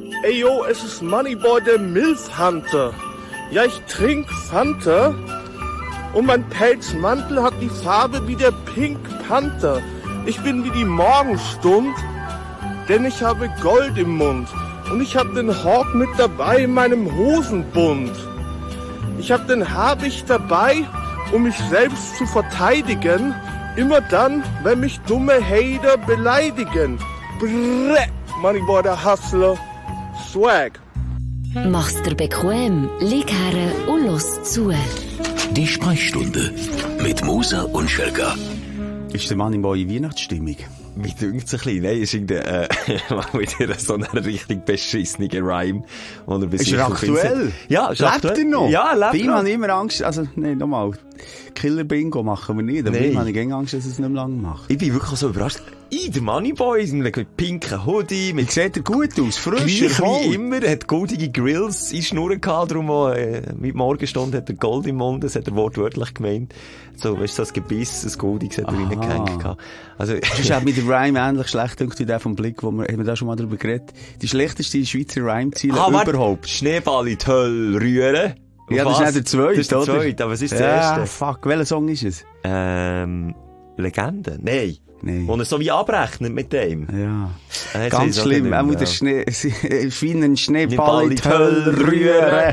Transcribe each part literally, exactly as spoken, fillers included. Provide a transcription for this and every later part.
Ey, yo, es ist Moneyboy, der Milfhunter. Ja, ich trink Fanta und mein Pelzmantel hat die Farbe wie der Pink Panther. Ich bin wie die Morgenstund, denn ich habe Gold im Mund. Und ich hab den Hawk mit dabei in meinem Hosenbund. Ich hab den Habicht dabei, um mich selbst zu verteidigen. Immer dann, wenn mich dumme Hater beleidigen. Brrr, Moneyboy, der Hustler. Swag. Mach's dir bequem, lieg her und los zu. Die Sprechstunde mit Musa und Schelka. Ist der Moneyboy in Weihnachtsstimmung? Wie dünkt's ein bisschen? Nein, ist irgendwie, äh, mal wieder so ein richtig beschissener Rhyme. Ist er aktuell? Ja, ist lebt aktuell. er noch? Ja, lebt Bei ihm noch. habe ich immer Angst, also, nein, nochmal. Killer-Bingo machen wir nicht, aber bei Nein. ihm habe ich keine Angst, dass er es nicht mehr lange macht. Ich bin wirklich so überrascht. I, der Moneyboy, in einem pinken Hoodie, mit Wie sieht er gut aus? Frisch, gleich erholt. wie immer, er hat goldige Grills in Schnurren gehabt, darum auch, äh, mit Morgenstunde hat er Gold im Mund, das hat er wortwörtlich gemeint. So, weißt du, so ein Gebiss, ein goldiges hat er reingehängt gehabt. Also, Das ist auch mit dem Rhyme ähnlich schlecht, denke ich, der vom Blick, wo wir, haben wir da schon mal drüber geredet. Die schlechteste Schweizer Rhyme-Ziele ah, warte, überhaupt. Schneeball in die Hölle rühren. Ja, das Was? ist nicht der zweite, Das ist der oder? zweite, aber was ist der Ja, erste? fuck, welcher Song ist es? Ähm, Legende? Nein. Nein. Wo er so wie abrechnet mit dem. Ja. Ah, jetzt Ganz weiss ich schlimm, auch auch nicht der mehr. Schnee, wie einen Schneeball Ball in die Hölle rühren.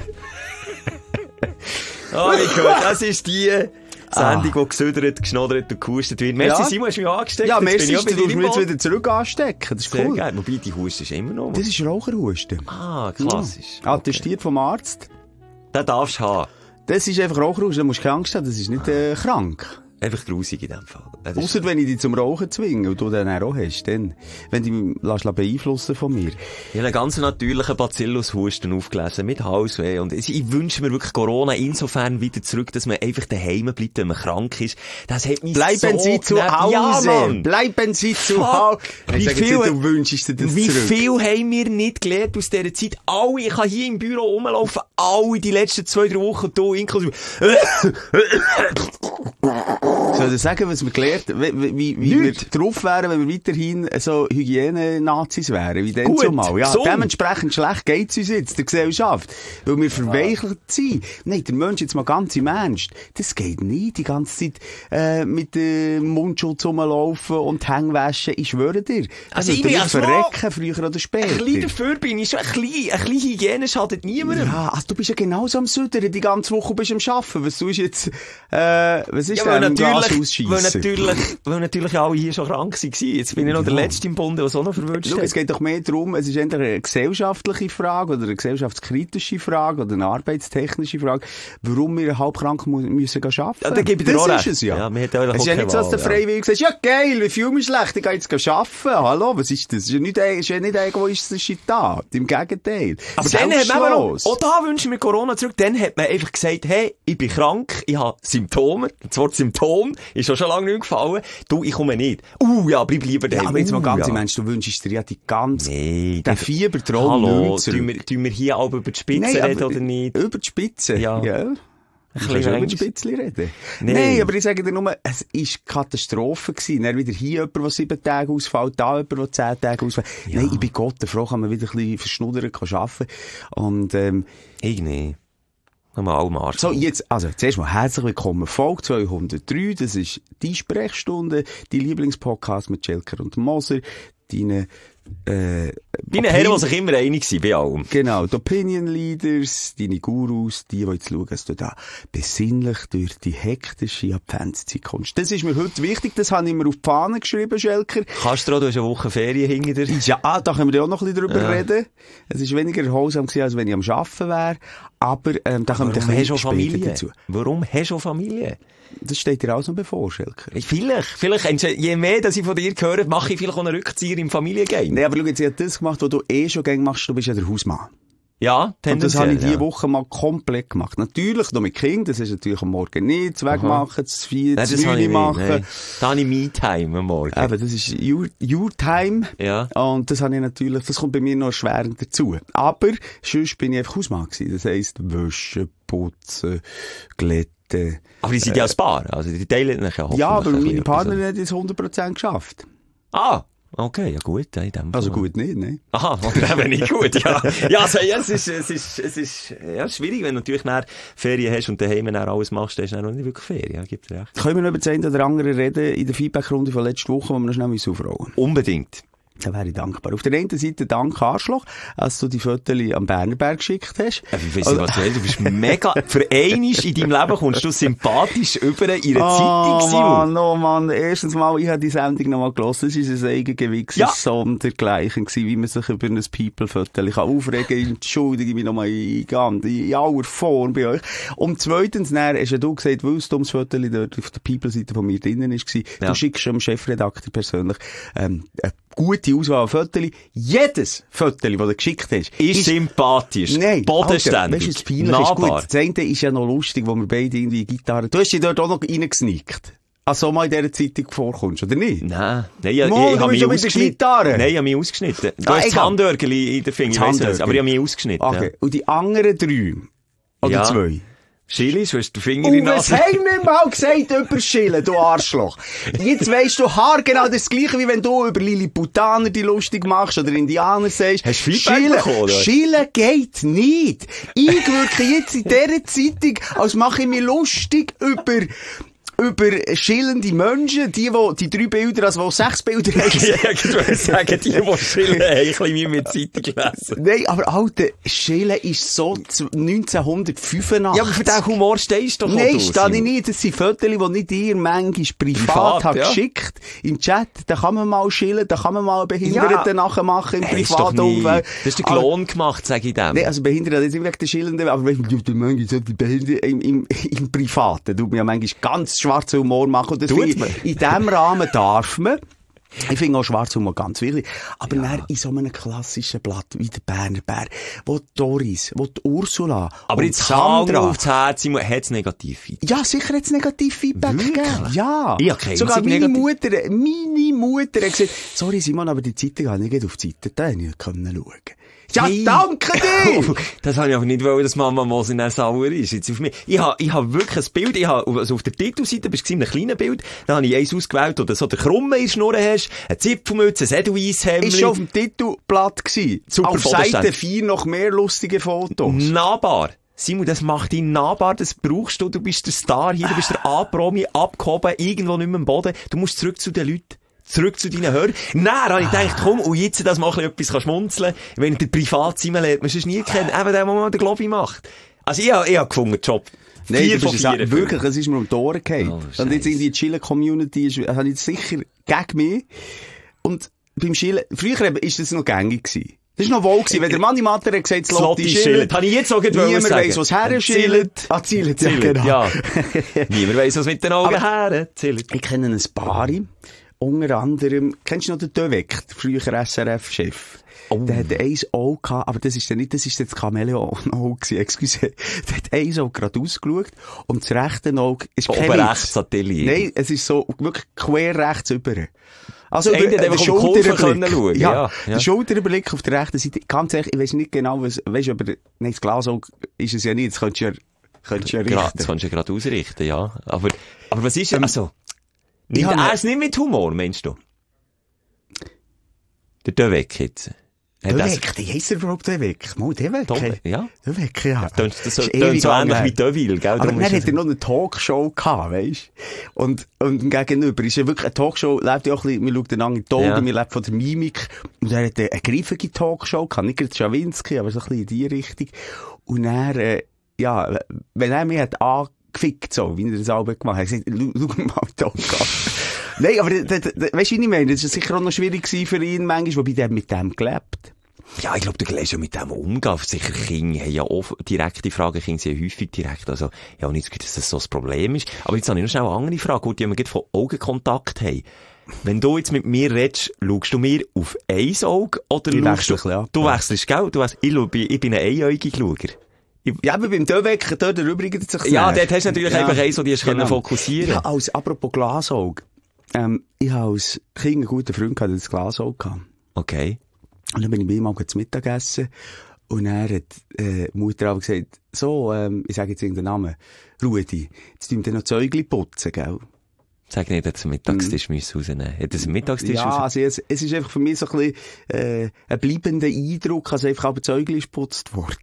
Oh, ich höre, das ist die Sendung, die gesüdert, geschnoddert und gehustet wird. Merci, Ja. Simon, hast du mich angesteckt. Ja, Jetzt merci, bin ich auch du bei dir musst im mich jetzt Boot. wieder zurück anstecken. Das ist Sehr cool. geil. Wobei, die Hust ist immer noch. Das ist Raucherhusten. Ah, klassisch. Ja. Attestiert vom Arzt. Den darfst du haben. Das ist einfach Raucherhusten, da musst du keine Angst haben, das ist nicht äh, krank. Einfach grusig in dem Fall. Das ist- Ausser wenn ich dich zum Rauchen zwinge und du den auch hast, dann. Wenn du dich lässt beeinflussen von mir. Ich habe einen ganz natürlichen Bacillus-Husten aufgelesen, mit Halsweh. Und ich, ich wünsche mir wirklich Corona insofern wieder zurück, dass man einfach daheim bleibt, wenn man krank ist. Das hat mich Bleiben so Sie zu genervt. Hause! Ja, Mann! Bleiben Sie zu Fuck. Hause! Wie Ich sage viel- jetzt nicht, du wünschst dir das Wie zurück. viel haben wir nicht gelernt aus dieser Zeit? Alle, ich kann hier im Büro rumlaufen, alle die letzten zwei, drei Wochen, du inklusive. Soll ich sagen, was wir gelernt haben? Wie, wie, wie wir drauf wären, wenn wir weiterhin so Hygiene-Nazis wären, wie dann Gut, zumal. Ja, gesund. dementsprechend schlecht geht's uns jetzt, der Gesellschaft. Weil wir verweichert sind. Nein, der Mensch jetzt mal ganz im Ernst. Das geht nicht, die ganze Zeit, äh, mit dem Mundschutz rumlaufen und Hängwäsche. Ich schwöre dir. Also, Also, ich du bin wirst also verrecken, früher oder Ein später. bisschen dafür bin ich schon, ein bisschen, ein bisschen Hygiene schadet niemandem. Ja, also du bist ja genauso am Südern, die ganze Woche bist du am Arbeiten. Was tust du jetzt, äh, was ist Ja, weil denn am Gas natürlich, weil ausschiessen? natürlich, weil natürlich alle hier schon krank waren. Jetzt bin ich noch der Ja. Letzte im Bunde, der so noch verwünscht Schau, hat. es geht doch mehr darum, es ist entweder eine gesellschaftliche Frage oder eine gesellschaftskritische Frage oder eine arbeitstechnische Frage, warum wir halbkrank mu müssen gehen arbeiten. Ja, da gebe ich dir das auch ist recht. es ja. Ja, wir hätten eigentlich es ist auch ja nicht so, dass keine der Wahl, ja. Freiwillige sagt, ja geil, wie fühle mich schlecht, ich gehe jetzt arbeiten. Hallo, was ist das? Das ist ja nicht, ist ja nicht egoistische Tat. Im Gegenteil. Aber dann hat man aber noch, Selbstlos. auch da wünschen wir Corona zurück, dann hat man einfach gesagt, hey, ich bin krank, ich habe Symptome, das Wort Symptom ist auch schon lange nicht gefallen, du, ich komme nicht. Uh, ja, bleib lieber daheim. Ja, aber jetzt mal Uh, ganz ja. im Ernst, du wünschst dir ja die ganze, Nee, den die- Fiebertraum Hallo, nicht tun zurück. wir, tun wir hier auch über die Spitze Nein, reden aber oder nicht? Über die Spitze? Ja. ja. Du bisschen kannst über die Angst. Spitze reden. Nein. Nein, aber ich sage dir nur, es ist Katastrophe gewesen. Dann wieder hier jemand, der sieben Tage ausfällt, da jemand, der zehn Tage ausfällt. Ja. Nein, ich bin Gott, der Frau kann man wieder ein bisschen verschnuddern, kann arbeiten. Und, ähm, Ich nicht. Nochmal allem Arsch. so, jetzt, also, zuerst mal herzlich willkommen. Folge zweihundertdrei, das ist die Sprechstunde, die Lieblingspodcast mit Schelker und Moser, deine, äh, Deine Herren, die sich immer einig sind, bei allem. Genau, die Opinion Leaders, deine Gurus, die, die jetzt schauen, dass du da besinnlich durch die hektische Adventszeit kommst. Das ist mir heute wichtig, das habe ich mir auf die Fahne geschrieben, Schelker. Kannst du auch, du hast eine Woche Ferien hinter dir. Ja, ah, da können wir ja auch noch ein bisschen drüber Ja. reden. Es ist weniger erholsam gewesen, als wenn ich am Arbeiten wäre. Aber, ähm, da kommen wir Warum ein hast du bisschen später Familie? dazu. Warum hast du Familie? Das steht dir auch noch bevor, Schelker. Vielleicht, vielleicht, je mehr, dass ich von dir höre, mache ich vielleicht auch einen Rückzieher im Familiengame. Nee, aber schau, jetzt, ich habe das gemacht, was du eh schon gerne machst, du bist ja der Hausmann. Ja, Und das tendenziell, habe ich diese ja. Woche mal komplett gemacht. Natürlich noch mit Kind, das ist natürlich am Morgen nicht, das Wegmachen, das Vier, Nein, das das habe Mühle ich machen. nicht. Nein. Da habe ich Me-Time am Morgen. Eben, das ist your, your Time. Ja. Und das habe ich natürlich, das kommt bei mir noch erschwerend dazu. Aber, sonst bin ich einfach Hausmann gewesen. Das heisst, waschen, putzen, glätten. Aber die sind ja als Paar, also die teilen sich ja hoffentlich. Ja, aber ein meine bisschen Partnerin etwas. hat es hundert Prozent geschafft. Ah, Okay, ja gut, in dem Also Fall. gut nicht, ne? Aha, oder eben nicht gut, ja. Ja, also, ja, es ist, es ist, es ist, ja, schwierig, wenn du natürlich nach Ferien hast und daheim dann alles machst, dann ist dann noch nicht wirklich Ferien, ja, gibt recht. Können wir noch über das eine oder andere reden in der Feedback-Runde von letzter Woche, wo wir noch schnell aufrollen müssen? Unbedingt. Da wäre ich dankbar. Auf der einen Seite Dank Arschloch, als du die Fotos am Bernerberg geschickt hast. Ja, ich weiss nicht, was du willst. Du bist mega, für einmal in deinem Leben kommst du sympathisch über in einer Oh Zeitung, Simon. Mann, oh Mann. Erstens mal, ich habe die Sendung noch mal gehört. Es ist ein Eigengewichs, Ja. ein Sondergleichen gewesen, wie man sich über ein People-Foto kann aufregen. Entschuldige mich nochmal in, ganz- in aller Form bei euch. Und zweitens, dann hast ja du gesagt, weil es dummes Foto dort auf der People-Seite von mir drinnen war, Ja. du schickst dem Chefredakteur persönlich, ähm, eine gute Auswahl an Fotos. Jedes Foto, das du geschickt hast, Ist sympathisch. Nein, Bodenständig. Alter, weißt du, das Peinliche ist nahbar. gut. Das eine ist ja noch lustig, wo wir beide irgendwie Gitarre... Du hast dich dort auch noch reingesneakt. Also mal in dieser Zeitung vorkommst, oder nicht? Nein, nein, ich, ich, Mo, ich du habe bist mich schon mit der ausgeschnitten. Gitarre. Nein, ich habe mich ausgeschnitten. Du Ah, hast das egal. Handörgeli in den Finger, ich Das weiss nicht, Handörgeli. aber ich habe mich ausgeschnitten. Okay. Ja. Und die anderen drei? Oder Ja. zwei? Schillis, du hast den Finger in Und die was Nase. haben wir mal gesagt über Schillen, du Arschloch? Jetzt weisst du haargenau das Gleiche, wie wenn du über Lilliputaner die lustig machst oder Indianer sagst. Hast du Feedback Schillen, bekommen, oder? Schillen geht nicht. Ich wirke jetzt in dieser Zeitung, als mache ich mich lustig über... über schillende Menschen, die, die, die drei Bilder, also die sechs Bilder haben. Ja, ich würde sagen, die, die Schillen haben, ein bisschen wie mit Zeitung gelesen. Nein, aber Alter, Schillen ist so neunzehnhundertfünfundachtzig. Ja, aber für diesen Humor stehst du doch Nein, auch, stehe ich Simon. nicht. Das sind Fotos, die nicht ihr manchmal privat, Privat, hat ja. geschickt. Im Chat, da kann man mal schillen, da kann man mal einen Behinderten Ja. nachmachen im Hey, ist doch privaten nie. Umfeld. Das ist der Aber- Klon gemacht, sag ich dem. Nein, also Behinderte, das ist nicht wegen der Schillenden, aber wenn du die manchmal so die Behinderte im, im, im Privaten, tut mir ja manchmal ganz schwarzen Humor machen. Und das Tut finde ich, man. in diesem Rahmen darf man. Ich finde auch schwarzen Humor ganz wichtig. Aber dann in so einem klassischen Blatt wie der Berner Bär, wo die Doris, wo die Ursula aber und jetzt Hand Sandra... aufs Herz, Simon, hat's Negativ-Feedback? Ja, sicher hat's Negativ-Feedback Wirklich? gegeben. Ja. Ich hab keine Sogar einzige meine Negativ- Mutter, meine Mutter hat gesagt, sorry Simon, aber die Zeitung habe ich nicht auf die Seite da nicht können schauen. Ja, Hey. danke dir! Das habe ich aber nicht wollen, dass Mama Mosin dann sauer ist. Jetzt auf mich. Ich habe, ich habe wirklich ein Bild, ich habe, also auf der Titelseite bist du in einem kleinen Bild, da habe ich eins ausgewählt, wo du so den Krummen in der Schnur hast, eine Zipfelmütze, ein Edelweisshemd. Ist schon auf dem Titelblatt gewesen. Super auf Fotos Seite dann. vier noch mehr lustige Fotos. Nahbar. Simon, das macht dich nahbar, das brauchst du, du bist der Star hier, du bist der A-Promi, abgehoben, irgendwo nicht mehr am Boden, du musst zurück zu den Leuten. Zurück zu deinen Hörern. Nein, habe ich gedacht, komm, und jetzt, dass man auch ein bisschen etwas schmunzeln kann, wenn der Privat-Simon lernt, man sonst nie kennen, eben der, der mal den Globi macht. Also ich habe, ich habe gefunden, Job. Nein, Vier du von bist vier. wirklich, es ist mir um die Ohren gefallen. Oh, und jetzt Scheisse. irgendwie die Chillen-Community ist, habe ich sicher gegen mich. Und beim Chillen, früher eben ist das noch gängig gewesen. Das war noch wohl gewesen, wenn der Mann im Matter hat gesagt, Das Lotti schillt. Habe ich jetzt auch gerade Niemand sagen. weiss, was her schillt. Ah, zielt, ja, Zillet, genau. ja. Niemand weiss, was mit den Augen her zählt. Ich kenne ein paar, unter anderem, kennst du noch den Dövek, der frühere S R F-Chef? Oh. Der hat eins Auge gehabt, aber das ist ja nicht, das ist jetzt Chamäleon-Auge gewesen, excuse. Der hat eins Auge gerade ausgeschaut und das rechte Auge ist kein Oben Witz. rechts Atelier. Nein, es ist so wirklich quer rechts über. Also, Das eine hat einfach um die Kurve können schauen, Ja, ja, ja. der Schulterblick auf der rechten Seite, ganz ehrlich, ich weiss nicht genau, was, weisst du, aber, nein, das Glasauge ist es ja nicht, das könntest du ja, könntest du ja Gra- richten. Das kannst du ja gerade ausrichten, ja. Aber, aber was ist, Ähm, also, nimmt habe er eine- es nicht mit Humor, meinst du? Der Dövek jetzt. Hat das- Dövek, wie heisst er überhaupt Dövek? Mal Dövek? Dövek, ja. Dövek, ja. Tönt das so, Ist tönt ewig so lang ähnlich her. wie Deville, gell? Aber Darum dann ist hat es- er noch eine Talkshow gehabt, weisst? Und, und im Gegenüber ist ja wirklich eine Talkshow, lebt ja auch ein bisschen, wir schauen einander in die Augen, Ja. wir leben von der Mimik. Und er hat eine, eine griffige Talkshow gehabt, nicht gerade Schawinski, aber so ein bisschen in die Richtung. Und er, äh, ja, wenn er mich hat angefickt, so, wie er das auch gemacht hat, hat er gesagt, schau schau mal die Talk an. Nein, aber, da, da, da, weisst du, was ich meine? Das war sicher auch noch schwierig gewesen für ihn, manchmal, wobei der mit dem gelebt. Ja, ich glaube, du lernst ja mit dem umgehen. Sicher, Kinder haben ja oft direkte Fragen, Kinder sind ja häufig direkt. Also, ja, nicht, dass das so das Problem ist. Aber jetzt habe ich noch schnell eine andere Frage, gut, die wir gerade von Augenkontakt haben. Wenn du jetzt mit mir redest, schaust du mir auf ein Auge oder Ich schaust wechsle du, ein bisschen ab, du ja. wechselst, gell? Du weißt, ich, schau, ich bin ein einäugiger Schauer. Ich, Ja, aber beim Dövek, dort erübrigt sich ja, sehr. dort hast du natürlich einfach eins, wo du hast können fokussieren. Ja, als, apropos Glasauge. Ähm, ich habe als Kind einen guten Freund gehabt, der das Glasauge gehabt. Okay. Und dann bin ich bei ihm auch zu Mittag gegessen. Und er hat, äh, die Mutter aber gesagt, so, ähm, ich sage jetzt irgendeinen Namen, Rudi, jetzt tun wir noch Zeugli putzen, gell? Sag nicht, dass er Mittagstisch mm. rausnehmen müssen. Hat er einen Mittagstisch Ja, raus? also es, es ist einfach für mich so ein bisschen, äh, ein bleibender Eindruck, also einfach aber Zeugli ist geputzt worden.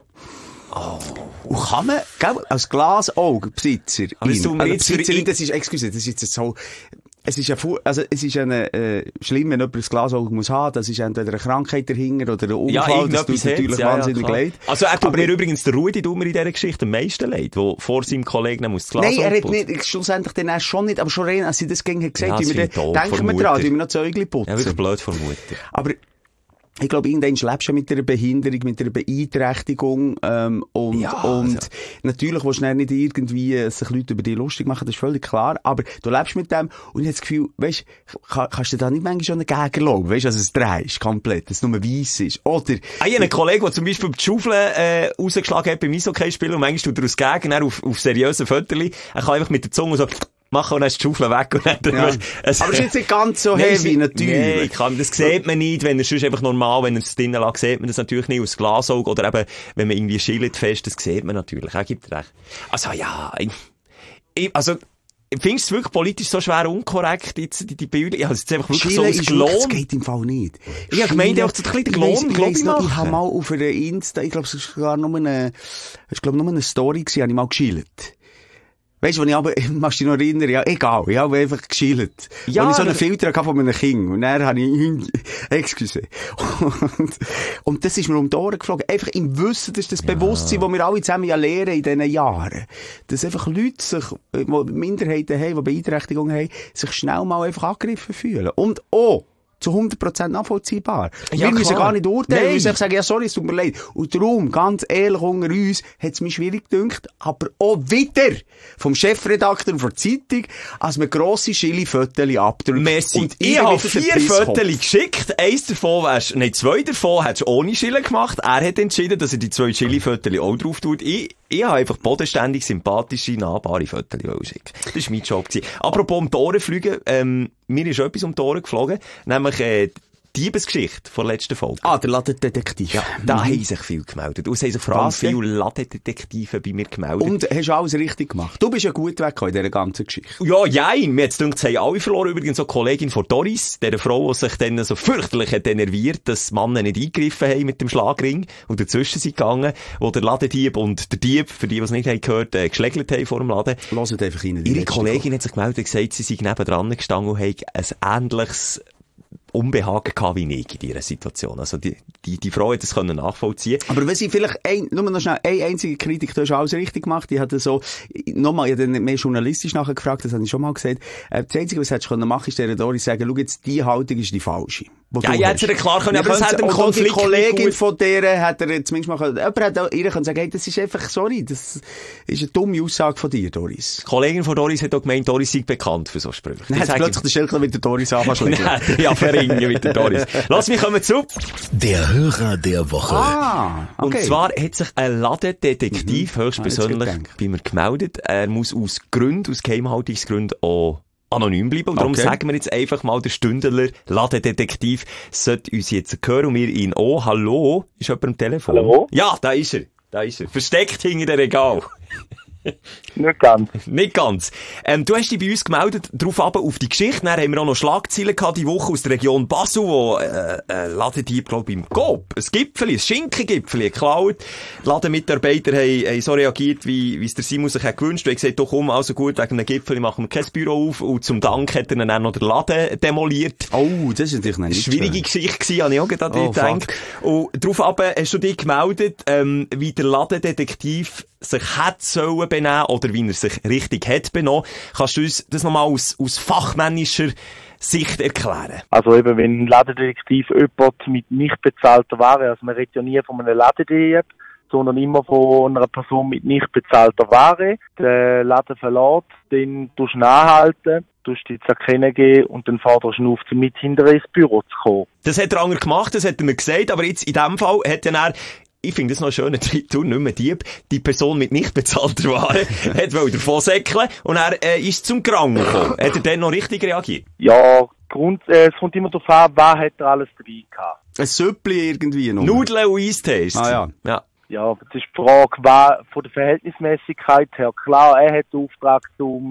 Oh. Und kann man, gell, als Glasaugensbesitzer, aber das tun wir also jetzt für Besitzerin, das ist, excuse, das ist jetzt so, es ist ja, also, es ist eine, äh, schlimm, wenn jemand ein Glasauge muss haben, das ist entweder eine Krankheit dahinter oder ein Unfall, ja, das tut natürlich ja, wahnsinnig ja, leid. Also, er tut mir übrigens der Rudi Dummer in dieser Geschichte am meisten leid, der vor seinem Kollegen muss das Glas Nein, er hat putzen. nicht, schlussendlich dann erst schon nicht, aber schon rein, als sie das gegen hat gesagt, Ja, wie wir doof, denken wir dran, wie wir noch Zeugli putzen. Ja, wirklich blöd von Mutter. Aber, ich glaube, irgendwann lebst du ja mit einer Behinderung, mit einer Beeinträchtigung, ähm, und, ja, und also. natürlich willst du nicht irgendwie äh, sich Leute über dich lustig machen, das ist völlig klar, aber du lebst mit dem und ich habe das Gefühl, weisst, kann, kannst du da nicht manchmal schon einen Gegner erlauben, weisst, dass es drehst, komplett, dass es nur weiss ist, oder? Ah, ich habe einen Kollegen, der zum Beispiel die Schaufel, äh, rausgeschlagen hat beim Eishockey-Spiel und manchmal tut er aus Gegner auf, auf seriösen Fötterli, er kann einfach mit der Zunge so machen und dann ist die Schaufel weg und dann, Ja. weißt, es, Aber es ist jetzt nicht ganz so Nein, heavy, es- natürlich. Nein, kann, das sieht man nicht, wenn er sonst einfach normal, wenn er es drinnen lässt, sieht man das natürlich nicht aus Glasauge oder eben, wenn man irgendwie schillt fest, das sieht man natürlich. Er gibt recht. Also ja, ich, ich, also, findest du es wirklich politisch so schwer unkorrekt, jetzt, die, die Bilder? Ja, es ist einfach wirklich Schillen so ist ein wirklich, das Lohn. geht im Fall nicht. Ich habe gemeint, auch so ein bisschen den Ich weiss- Lohn, ich glaub weiss ich, noch, ich machen. habe mal auf einer Insta, ich glaube, es war sogar nur eine, ich glaube, nur eine Story gewesen, habe ich mal geschillt. Weißt du, wenn ich aber, machst du dich noch erinnern? Ja, egal, ich habe einfach geschillt. Ja, und ich so einen das- Filter hatte von meinem Kind. Und dann habe ich, excuse. Und, und das ist mir um die Ohren geflogen. Einfach im Wissen, das ist das Bewusstsein, das wir alle zusammen ja lernen in diesen Jahren. Dass einfach Leute sich, die Minderheiten haben, die Beeinträchtigungen haben, sich schnell mal einfach angegriffen fühlen. Und auch, zu hundert Prozent nachvollziehbar. Ja, wir müssen klar. gar nicht urteilen, Nein. wir müssen einfach sagen, ja, sorry, es tut mir leid. Und darum, ganz ehrlich unter uns, hat es mir schwierig gedünkt, aber auch wieder vom Chefredakteur von der Zeitung, als man grosse Schili-Fötterchen abdrückt. Merci. Und Ich habe wieder den vier Pisskopf. Fötterchen geschickt. Eins davon wärst, nein, zwei davon hättest du ohne Schillen gemacht. Er hat entschieden, dass er die zwei Chili-Fötterchen auch drauf tut. Ich, ich habe einfach bodenständig, sympathische, nahbare Fötterchen schicken. Das war mein Job gewesen. Apropos um die Ohren fliegen, ähm, mir ist etwas um die Ohren geflogen, nämlich, äh, die Diebesgeschichte von der letzten Folge. Ah, der Ladendetektiv. Ja, da haben sich viele gemeldet. Und es haben sich vor allem Was denn? viele Ladendetektive bei mir gemeldet. Und hast du alles richtig gemacht. Du bist ja gut weggekommen in dieser ganzen Geschichte. Ja, jein. Mir hat's gedacht, es haben alle verloren. Übrigens auch die Kollegin von Doris, der Frau, die sich dann so fürchterlich hat enerviert, dass die Männer nicht eingegriffen haben mit dem Schlagring und dazwischen sind gegangen, wo der Ladendieb und der Dieb, für die, die es nicht haben gehört, äh, geschlägelt haben vor dem Laden. Hört einfach rein. die Ihre letzte Kollegin hat sich gemeldet und gesagt, sie sei nebendran gestanden und hat ein ähnliches Unbehagen gehabt wie ich in dieser Situation. Also die, die, die Frau hat das können nachvollziehen. Aber wenn sie vielleicht ein, nur noch schnell, eine einzige Kritik, du hast alles richtig gemacht, die hatte so, nochmal, ich habe dann mehr journalistisch nachher gefragt, das habe ich schon mal gesagt, äh, das Einzige, was hättest du können machen, ist der Doris sagen, schau jetzt, die Haltung ist die falsche. Ja, ich hätte es klar können, aber es hat einen Konflikt. Die Kollegin nicht gut- von der hat er zumindest mal können, jemand hat auch ihr können sagen, hey, das ist einfach, sorry, das ist eine dumme Aussage von dir, Doris. Die Kollegin von Doris hat auch gemeint, Doris sei bekannt für so Sprüche. Dann hat Das plötzlich der Schelker mit der Doris anfangen. Nein, ja, verringen mit der Doris. Lass mich kommen zu. Der Hörer der Woche. Ah, okay. Und zwar hat sich ein Ladendetektiv Mhm. höchstpersönlich Ah, jetzt bei mir gemeldet. Er muss aus Gründen, aus Geheimhaltungsgründen auch anonym bleiben. Und darum Okay. sagen wir jetzt einfach mal, der Stündler Ladendetektiv sollte uns jetzt hören und wir ihn auch. Hallo? Ist jemand am Telefon? Hallo? Ja, da ist er. Da ist er. Versteckt hinter dem Regal. Nicht ganz. Nicht ganz. Ähm, du hast dich bei uns gemeldet, drauf aber auf die Geschichte. Dann haben wir auch noch Schlagzeilen gehabt, die Woche aus der Region Basel, wo, äh, äh, Ladendieb, glaub ich, im Coop, ein Gipfeli, ein Schinkengipfeli geklaut. Die Ladenmitarbeiter haben, haben so reagiert, wie, wie es der Simon sich hat gewünscht. Er hat gesagt, doch komm, also gut, wegen einem Gipfeli machen wir kein Büro auf. Und zum Dank hat er dann noch den Laden demoliert. Oh, das ist natürlich noch nicht Schwierige schön. Geschichte gewesen, habe ich auch gerade an Oh, dich gedacht. Und darauf aber hast du dich gemeldet, ähm, wie der Ladendetektiv sich hätte sollen benehmen oder wie er sich richtig hat benommen. Kannst du uns das nochmal aus, aus fachmännischer Sicht erklären? Also eben, wenn ein Ladendetektiv jemand mit nicht bezahlter Ware, also man redet ja nie von einem Ladendieb, sondern immer von einer Person mit nicht bezahlter Ware, den Laden verlässt, dann tust du ihn anhalten, tust dich zu erkennen geben und dann forderst du ihn auf, um mit hinterher ins Büro zu kommen. Das hat der andere gemacht, das hat er mir gesagt, aber jetzt in dem Fall hat er, ich finde das noch einen schönen Titel, nicht mehr Dieb, die Person mit nicht bezahlter Ware hat wohl davon säckeln und er äh, ist zum Kranken gekommen. Hat er dann noch richtig reagiert? Ja, Grund, äh, es kommt immer darauf an, was hat er alles dabei gehabt. Ein Süppli irgendwie noch. Nudeln und Eistee ist es. Ah, ja. Ja. Ja, aber das ist die Frage, was von der Verhältnismäßigkeit her. Klar, er hat den Auftrag, um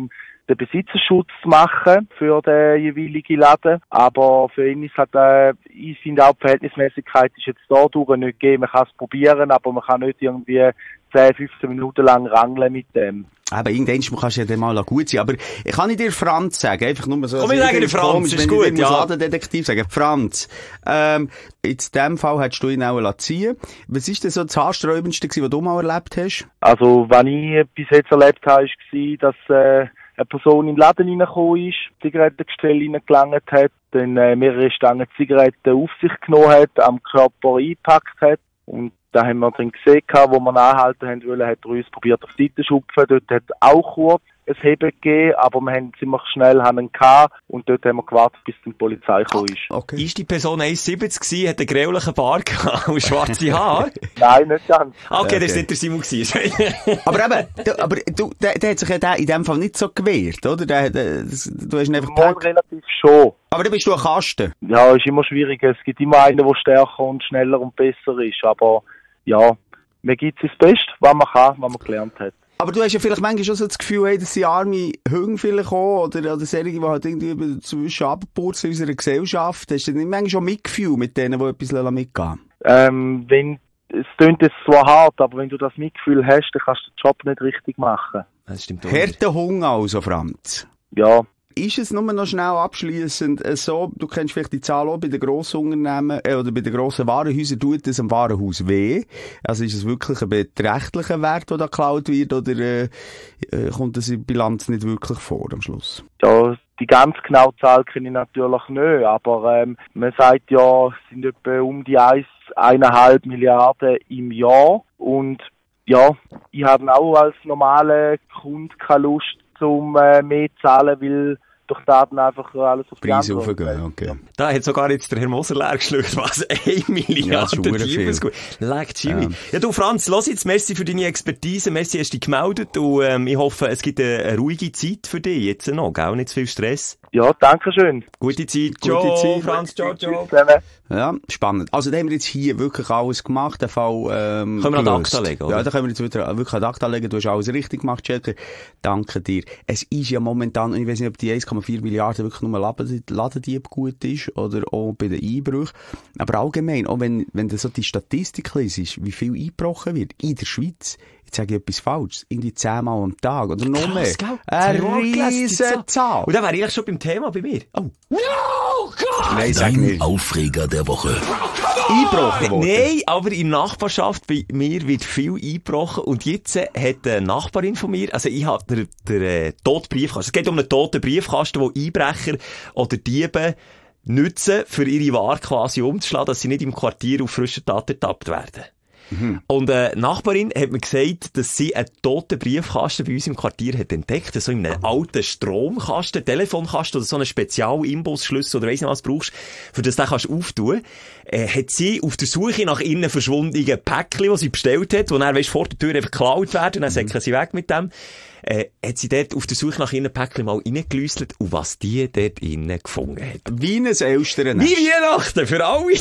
den Besitzerschutz zu machen für den jeweiligen Laden. Aber für ihn ist halt, äh, ich finde auch die Verhältnismäßigkeit ist jetzt da durch nicht gegeben. Man kann es probieren, aber man kann nicht irgendwie zehn, fünfzehn Minuten lang rangeln mit dem. Aber irgendwann kannst du ja dann mal gut sein. Aber ich kann ich dir Franz sagen, einfach nur so. Komm, ich sage dir Franz, ist gut, ich ja. Ladendetektiv sagen. Franz, ähm, in diesem Fall hättest du ihn auch ziehen. Was ist denn so das Haarsträubendste, was du mal erlebt hast? Also, was ich bis jetzt erlebt habe, war, dass, äh, eine Person in den Laden reingekommen ist, Zigarettengestell reingelangt hat, dann äh, mehrere Stangen Zigaretten auf sich genommen hat, am Körper eingepackt hat. Und da haben wir drin gesehen, wo wir anhalten haben wollen, hat er uns probiert auf die Seite zu schupfen. Dort hat es auch kurz ein Heben gegeben, aber wir haben ziemlich schnell einen gehabt und dort haben wir gewartet, bis die Polizei gekommen ist. Okay. Ist die Person eins Komma siebzig gewesen, hat einen gräulichen Bart gehabt und schwarze Haare? Nein, nicht ganz. Okay, okay, das war nicht der Simon. aber eben, du, aber du, der, der hat sich ja in dem Fall nicht so gewehrt, oder? Der, der, das, du hast ihn einfach Mal relativ schon. Aber dann bist du ein Kasten. Ja, ist immer schwierig. Es gibt immer einen, der stärker und schneller und besser ist, aber ja, man gibt sein Bestes, was man kann, was man gelernt hat. Aber du hast ja vielleicht manchmal schon so das Gefühl, hey, dass die arme Hunde vielleicht kommen, oder, oder solche, die halt irgendwie zwischen abpurzeln in unserer Gesellschaft. Hast du nicht manchmal schon Mitgefühl mit denen, die etwas mitgehen? Ähm, wenn, es klingt jetzt zwar hart, aber wenn du das Mitgefühl hast, dann kannst du den Job nicht richtig machen. Das stimmt auch. Härter Hunger also, Franz. Ja. Ist es nur noch schnell abschliessend äh, so, du kennst vielleicht die Zahl auch bei den Grossunternehmen äh, oder bei den grossen Warenhäusern, tut es am Warenhaus weh? Also ist es wirklich ein beträchtlicher Wert, der da geklaut wird, oder äh, äh, kommt das in der Bilanz nicht wirklich vor am Schluss? Ja, die ganz genaue Zahl kenne ich natürlich nicht, aber ähm, man sagt ja, es sind etwa um die eins, eineinhalb Milliarden im Jahr und ja, ich habe auch als normaler Kunde keine Lust, um äh, mehr zu zahlen, weil durch Daten einfach alles auf die Preise andere aufgehen, okay. Ja. Da hat sogar jetzt der Herr Moser leer geschluckt, was? Eine Milliarde Diebesgut. Leckt Jimmy. Ja. ja, du Franz, los jetzt, merci für deine Expertise, merci hast dich gemeldet und ähm, ich hoffe, es gibt eine, eine ruhige Zeit für dich jetzt noch, gell? Nicht zu viel Stress. Ja, danke schön. Gute Zeit. Gute ciao, Zeit. Franz, ciao, ciao. Ja, spannend. Also, da haben wir jetzt hier wirklich alles gemacht, den Fall, ähm, können wir an Akta legen, oder? Ja, da können wir jetzt wieder wirklich an Akta legen. Du hast alles richtig gemacht, Checker. Danke dir. Es ist ja momentan, ich weiß nicht, ob die eins Komma vier Milliarden wirklich nur Ladendieb gut ist, oder auch bei den Einbrüchen. Aber allgemein, auch wenn, wenn du so die Statistik liest, wie viel eingebrochen wird, in der Schweiz, jetzt sage ich etwas Falsches, irgendwie zehnmal am Tag, oder noch mehr. Eine riesen Zahl. Und dann wäre ich schon beim Thema bei mir. Oh. No, God! Nein, sag nicht. Aufreger der Woche. Eingebrochen worden. Nein, aber in der Nachbarschaft bei mir wird viel eingebrochen und jetzt äh, hat eine Nachbarin von mir, also ich habe den, den äh, toten Briefkasten, es geht um einen toten Briefkasten, wo Einbrecher oder Diebe nutzen, für ihre Ware quasi umzuschlagen, dass sie nicht im Quartier auf frischer Tat ertappt werden. Mhm. Und eine Nachbarin hat mir gesagt, dass sie einen toten Briefkasten bei uns im Quartier hat entdeckt, so in einem alten Stromkasten, Telefonkasten oder so einen Spezial-Imbusschlüssel oder weiss nicht was du brauchst, für das den kannst du auftun, äh, hat sie auf der Suche nach innen verschwundenen Päckchen, die sie bestellt hat, die dann, weisst, vor der Tür einfach geklaut werden, dann säcken sie weg mit dem, äh, hat sie dort auf der Suche nach innen Päckchen mal reingelüsselt und was die dort innen gefunden hat. Wie ein Elstern. Wie Weihnachten für alle.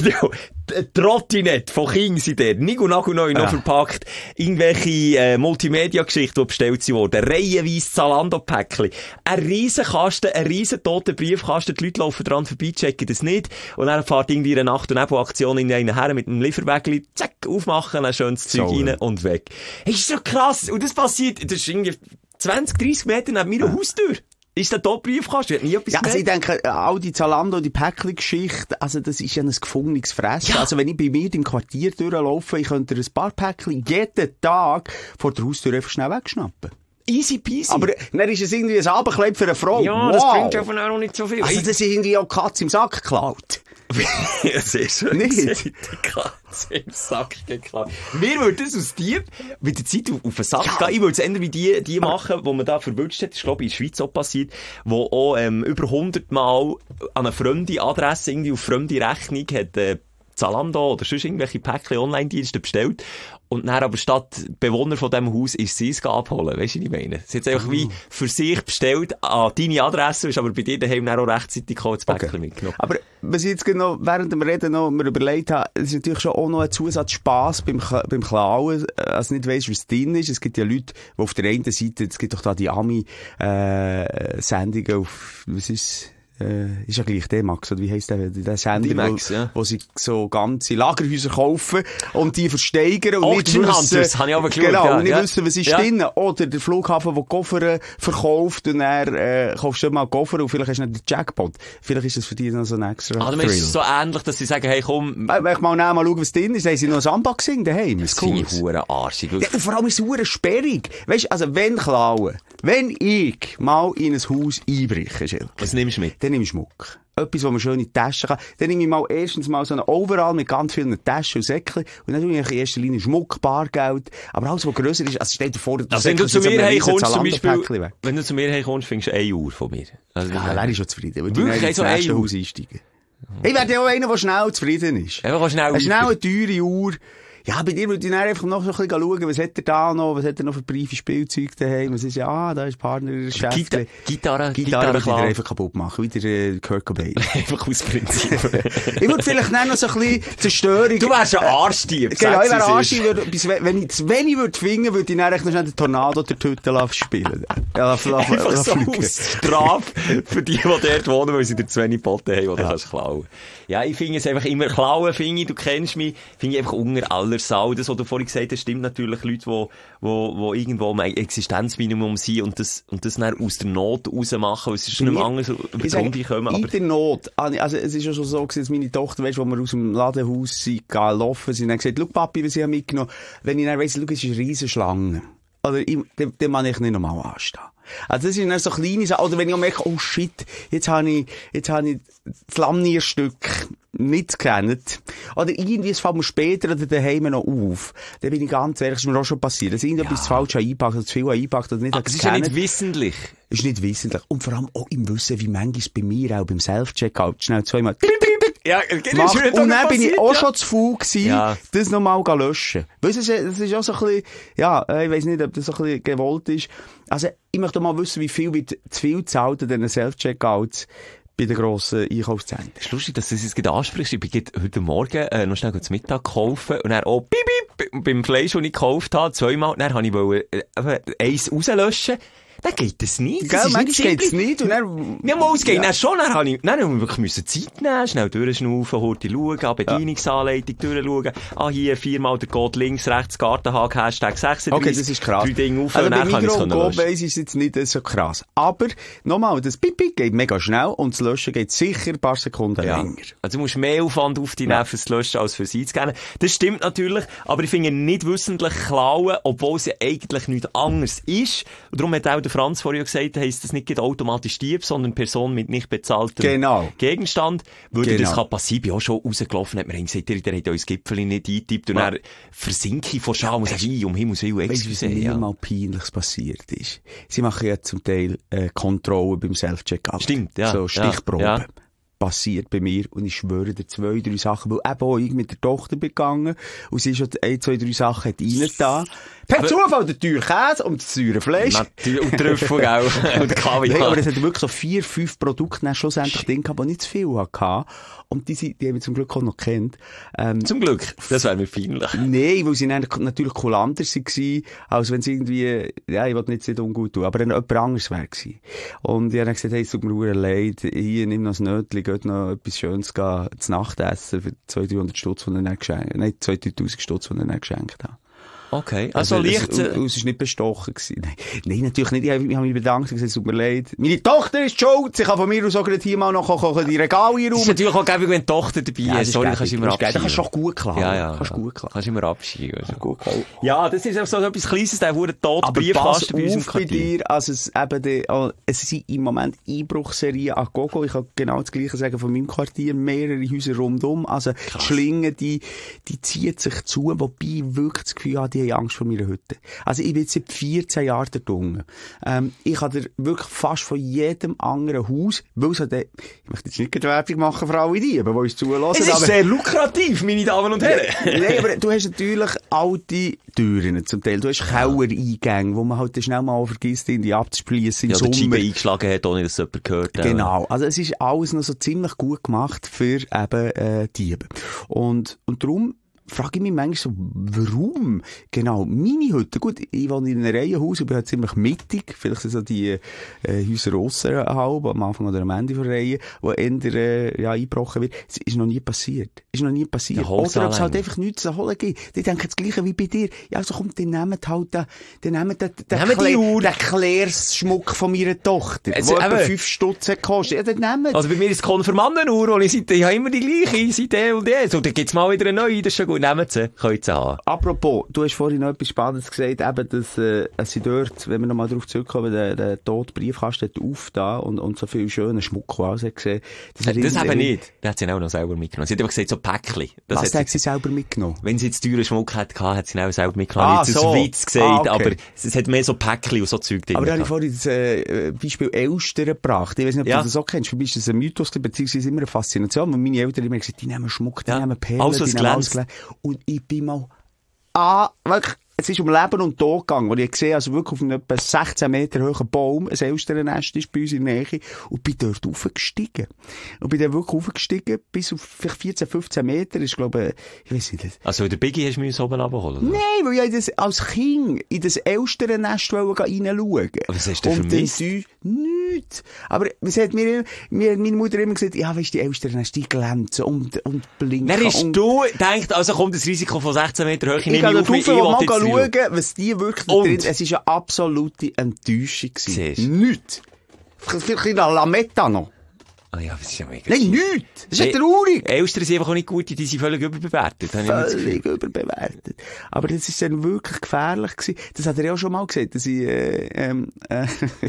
Trottinett von King sind dort. Nico Nagel neu noch verpackt. Irgendwelche äh, Multimedia-Geschichten, die bestellt wurden. Reihenweise Zalando-Päckchen. Ein riesen Kasten, ein riesen toter Briefkasten. Die Leute laufen dran vorbei, checken das nicht. Und dann fährt irgendwie eine Nacht- und Nebelaktion in einen her mit einem Lieferwägli. Zack, aufmachen, ein schönes Zeug so, rein ja. und weg. Hey, ist so krass. Und das passiert, das ist irgendwie zwanzig, dreissig Meter neben meiner ja. Haustür. Ist der Top-Briefkasten? Hat nie etwas ja, also ich denke, all die Zalando, die Päckchen-Geschichte, also das ist ja ein gefundenes Fressen. Ja. Also wenn ich bei mir im Quartier durchlaufe, ich könnte ein paar Päckchen jeden Tag vor der Haustür einfach schnell wegschnappen. Easy peasy. Aber dann ist es irgendwie ein Abendkleid für eine Frau. Ja, wow. Das bringt ja von auch nicht so viel. Also das ist irgendwie auch Katz im Sack geklaut. Ja, sehr schön. Nicht? Katz im Sack geklaut. Mir würde das aus Dieb mit der Zeit auf, auf den Sack ja. gehen. Ich würde es ändern wie die, die machen, die man da verwünscht hat. Das ist, glaube ich, in der Schweiz auch passiert, wo auch ähm, über hundert Mal an eine fremde Adresse, irgendwie auf fremde Rechnung hat, äh, Zalando oder sonst irgendwelche Päckchen Online-Dienste bestellt. Und dann aber statt Bewohner von diesem Haus ist sie es abholen. Weisst du, was ich meine? Sie hat es einfach oh. wie für sich bestellt an deine Adresse, ist aber bei dir daheim dann auch rechtzeitig das Päckchen okay. mitgenommen. Aber was ich jetzt genau während dem Reden noch mir überlegt habe, es ist natürlich schon auch noch ein Zusatzspass beim, beim Klauen, also nicht weiss, was drin ist. Es gibt ja Leute, die auf der einen Seite, es gibt doch da die Ami-Sendungen äh, auf, was ist Äh, ist ja gleich der Max, oder wie heisst der, der Sender, Max, wo, ja. wo sie so ganze Lagerhäuser kaufen und die versteigern und Auction nicht wissen, wissen, habe ich aber geschaut, genau, ja, und nicht ja. wissen, was ist ja. drin. Oder der Flughafen, der Koffer verkauft und dann äh, kaufst du mal Koffer und vielleicht hast du nicht den Jackpot. Vielleicht ist das für dich noch so ein extra ah, Thrill. ist es so ähnlich, dass sie sagen, hey komm... Wenn ich mal mal schauen, was drin ist, haben sie noch ein Unboxing daheim. Das finde ich verdammt arschig. Ja, und vor allem ist es verdammt sperrig. Weisst, also wenn klauen, wenn ich mal in ein Haus einbreche, Schilke, was nimmst du mit? Dann nehme ich Schmuck. Etwas, was man schön in die Tasche kann. Dann nehme ich mal erstens mal so einen Overall mit ganz vielen Taschen und Säckchen. Und dann tue ich in erster Linie Schmuck, Bargeld. Aber alles, was grösser ist, also steht davor, dass also wenn du zu mir heimkommst, zum Beispiel, wenn du zu mir heimkommst, findest du eine Uhr von mir. Also, ja, wäre ich schon zufrieden. Weil wirklich, du ins so nächste Haus einsteigen. Ich werde ja auch einer, der schnell zufrieden ist. Einfach schnell eine schnell teure Uhr. Ja, bei dir würde ich dann einfach noch so ein bisschen schauen, was hat er da noch, was hat er noch für briefe Spielzeuge daheim, was ist ja, ah, da ist Partner, Chef. Gitarre, Gitarre, Gitarre würde ich einfach kaputt machen, wie der äh, Kurt Cobain. Einfach aus Prinzip. Ich würde vielleicht dann noch so ein bisschen Zerstörung... Du wärst ein Arschdieb. Genau, ich wäre ein Arschdieb, wenn ich zu wenig würde finden, würde ich dann echt noch schnell den Tornado der Tüte spielen. Ja, lass, lass, einfach lass so fliegen. aus Strafe für die, die dort wohnen, weil sie dir zu wenig Botten haben, die du ja. kannst klauen. Ja, ich finde es einfach immer klauen, finde ich, du kennst mich, finde ich einfach unter aller Sau. Das, was du vorhin gesagt hast, stimmt natürlich. Leute, die, die, die irgendwo am Existenzminimum sind und das, und das dann aus der Not rausmachen, weil es ist nicht mehr anders über die Runde kommen. In der Not, also es ist ja schon so gewesen, dass meine Tochter, weißt, wo wir aus dem Ladenhaus sind, gelaufen sind, dann gesagt, schau Papi, was ich habe mitgenommen. Wenn ich dann weiss, schau, es ist eine riesen Schlange. Oder, ich, den, den kann ich nicht normal anstehen. Also, das sind dann so kleine Sachen. Oder wenn ich auch merke, oh shit, jetzt habe ich, jetzt habe ich das Lammnierstück nicht gekannt. Oder irgendwie, es fällt mir später oder daheim noch auf. Dann bin ich ganz ehrlich, das ist mir auch schon passiert. Dass ich irgendetwas ja. falsch eingepackt oder zu viel eingepackt oder nicht. Ah, das ist ja nicht wissentlich. Ist nicht wissentlich. Und vor allem auch im Wissen, wie manchmal bei mir auch beim Self-Checkout schnell zweimal ja, macht. Und dann bin ich auch ja. schon zu faul gewesen, ja. das nochmal zu löschen. Weißt du, das ist auch so ein bisschen, ja, ich weiss nicht, ob das so ein bisschen gewollt ist. Also, ich möchte mal wissen, wie viel wird zu viel zahlt an diesen Self-Checkouts bei den grossen Einkaufszentren. Es ist lustig, dass du es jetzt ansprichst. Ich bin heute Morgen äh, noch schnell zum Mittag gekauft und dann auch piep, piep, beim Fleisch, das ich gekauft habe, zweimal, dann habe ich wollte, äh, eins rauslöschen. Dann geht das nicht. Gell, manchmal geht's nicht. Und dann, ja, mal, es geht ja. dann schon. Dann habe ich, dann habe ich wirklich müssen Zeit nehmen, schnell durchschnaufen, heute schauen, an Bedienungsanleitung durchschauen. Ah, hier viermal der Code links, rechts, Gartenhag, Hashtag sechsunddreißig. Okay, das ist krass. Drei Dinge auf, also und dann bei kann ich es Migros löschen. Go Base ist jetzt nicht so krass. Aber, nochmal, das Pipi geht mega schnell und das Löschen geht sicher ein paar Sekunden ja. länger. Also du musst mehr Aufwand auf die ja. fürs Löschen als fürs Einzugehen. Das stimmt natürlich, aber ich finde nicht wissentlich klauen, obwohl es ja eigentlich nichts anderes ist. Und darum hat auch der Franz vorhin gesagt, heisst das nicht automatisch Dieb, sondern Person mit nicht bezahltem genau. Gegenstand. Würde genau. das kann passieren, bin auch schon rausgelaufen, hat mir gesagt, der, der hat uns Gipfel nicht eingetippt und ja. dann versinke ich vor Scham und sage, ich, um Himmels Willen, excuse. Weißt du, was ja. mir mal Peinliches passiert ist? Sie machen ja zum Teil äh, Kontrollen beim Self-Checkout. Stimmt, ja. So Stichproben. Ja. Ja. Passiert bei mir und ich schwöre dir zwei, drei Sachen, weil eben auch ich mit der Tochter begangen und sie schon ein, zwei, drei Sachen hat reingetan. Per Zufall der teure Käse und das teure Fleisch. Und Trüffel, gell? Und Kaviar. Nein, aber es hat wirklich so vier, fünf Produkte dann schlussendlich drin gehabt, die nicht zu viel hatten. Und die, die haben wir zum Glück auch noch gekannt. Ähm, zum Glück? Das wäre mir peinlich. Nein, weil sie natürlich kulanter waren, als wenn sie irgendwie, ja, ich wollte nicht sehr ungut tun, aber dann jemand anderes wäre gewesen. Und ich habe dann gesagt, hey, es tut mir sehr leid, hier, nimm noch das Nötchen, geht noch etwas Schönes gehen, zu Nacht essen für zweihundert, dreihundert Stutz, von denen geschenkt, nein, zweitausend Stutz, von denen geschenkt haben. Okay. Also, also leicht, es, es, es ist nicht bestochen gewesen. Nein, nein, natürlich nicht. Ich habe mich bedankt und gesagt, es tut mir leid. Meine Tochter ist schuld. Sie kann von mir aus auch hier mal noch kochen, die Regale hier rum. Es ist natürlich auch gäbig, wenn die Tochter dabei ja, ist. Sorry, kannst du immer abschieben. Da kannst du auch gut klauen. Ja, ja. Kannst du gut klauen. Kannst du immer abschieben. Also. Gut klauen. Ja, das ist auch so etwas Kleines, der wurde tot Briefkasten bei uns im Quartier. Bei dir, also es eben die, oh, es sind im Moment Einbruchserien an Gogo. Ich kann genau das Gleiche sagen von meinem Quartier. Mehrere Häuser rundum. Also, die Schlinge, die, die zieht sich zu, wobei ich wirklich das Gefühl habe, die haben Angst vor meiner Hütte. Also ich bin jetzt seit vierzehn Jahren dort unten. Ähm, ich kann dir wirklich fast von jedem anderen Haus, weil es de, ich möchte jetzt nicht Werbung machen für alle Diebe, die uns zulassen. Es ist aber sehr lukrativ, meine Damen und Herren. Nein, aber du hast natürlich alte Türen zum Teil. Du hast Kellereingänge, wo man halt schnell mal vergisst, in die abzuschliessen im ja, Sommer. Ja, die Scheibe eingeschlagen hat, ohne dass es jemand gehört hat. Genau. Also es ist alles noch so ziemlich gut gemacht für eben äh, Diebe. Und, und darum frage ich mich manchmal so, warum genau meine Hütte? Gut, ich wohne in einem Reihenhaus und bin halt ziemlich mittig. Vielleicht sind so die äh, Häuser ausser halb, am Anfang oder am Ende der Reihe, wo eher äh, ja, eingebrochen wird. Es ist noch nie passiert. Es ist noch nie passiert. Oder ob es halt einfach nichts zu holen gibt. Die denken das Gleiche wie bei dir. Ja, also kommt, die nehmen halt den, die nehmen den, den, nehmen die Uhr. den Klärsschmuck von meiner Tochter, der etwa fünf Stutz kostet. Ja, den nehmen. Also bei mir ist es Konfirmandenuhr, und ich sage, ich habe immer die gleiche, seit der und der. So, dann gibt's mal wieder eine neue, das ist schon gut. Nehmen sie, können sie haben. Apropos, du hast vorhin noch etwas Spannendes gesagt, eben, dass, äh, dass sie dort, wenn wir nochmal darauf zurückkommen, den, den toten Briefkasten aufgetan und, und so viel schönen Schmuck aus hat gesehen. Das, das, das eben nicht. Das hat sie auch noch selber mitgenommen. Sie hat einfach gesagt, so Päckchen. Das Was hat, hat sie selber mitgenommen? Wenn sie jetzt teuren Schmuck hat, hat sie ihn auch selber mitgenommen. Ah, jetzt so. aus Witz gesagt, ah, okay. aber es hat mehr so Päckchen und so Zeug drin. Aber da habe ich vorhin das äh, Beispiel Elstern gebracht. Ich weiß nicht, ob ja. du das auch kennst. Für mich ist das ein Mythos, beziehungsweise immer eine Faszination. Und meine Eltern haben immer gesagt, die nehmen Schmuck, die ja. nehmen Perlen, alles, die nehmen alles Glänz. Und ich bin mal, ah, wirklich, es ist um Leben und Tod gegangen, wo ich gesehen, also wirklich auf einem etwa sechzehn Meter hohen Baum, ein Elsternnest ist bei uns in der Nähe, und bin dort raufgestiegen. Und bin dann wirklich raufgestiegen, bis auf vielleicht vierzehn, fünfzehn Meter, ist, glaube ich, ich weiss nicht. Also, der Biggie hast du mir oben runterholen, oder? Nein, weil ich das, als Kind in das Elsternnest reinschauen wollte. Aber was hast du und vermisst? Und nichts. Aber, was hat mir, mir, meine Mutter immer gesagt, ja, weisst du, die Elsternnest, die glänzen und, und blinken. Dann hast und du gedacht, also kommt das Risiko von sechzehn Meter hoch, ich nehme ich auf mich, ich will will mal jetzt schauen, was die wirklich da drin, es war eine absolute Enttäuschung. Siehst. Nichts. Vielleicht in der Lametta noch. Ah ja, das ist ja mega. Nein, nichts. Das ist ja traurig. Elstern sind einfach auch nicht gut, die sind völlig überbewertet. Völlig überbewertet. Aber das ist dann wirklich gefährlich gewesen. Das hat er ja auch schon mal gesagt, dass ich, äh, ähm, äh,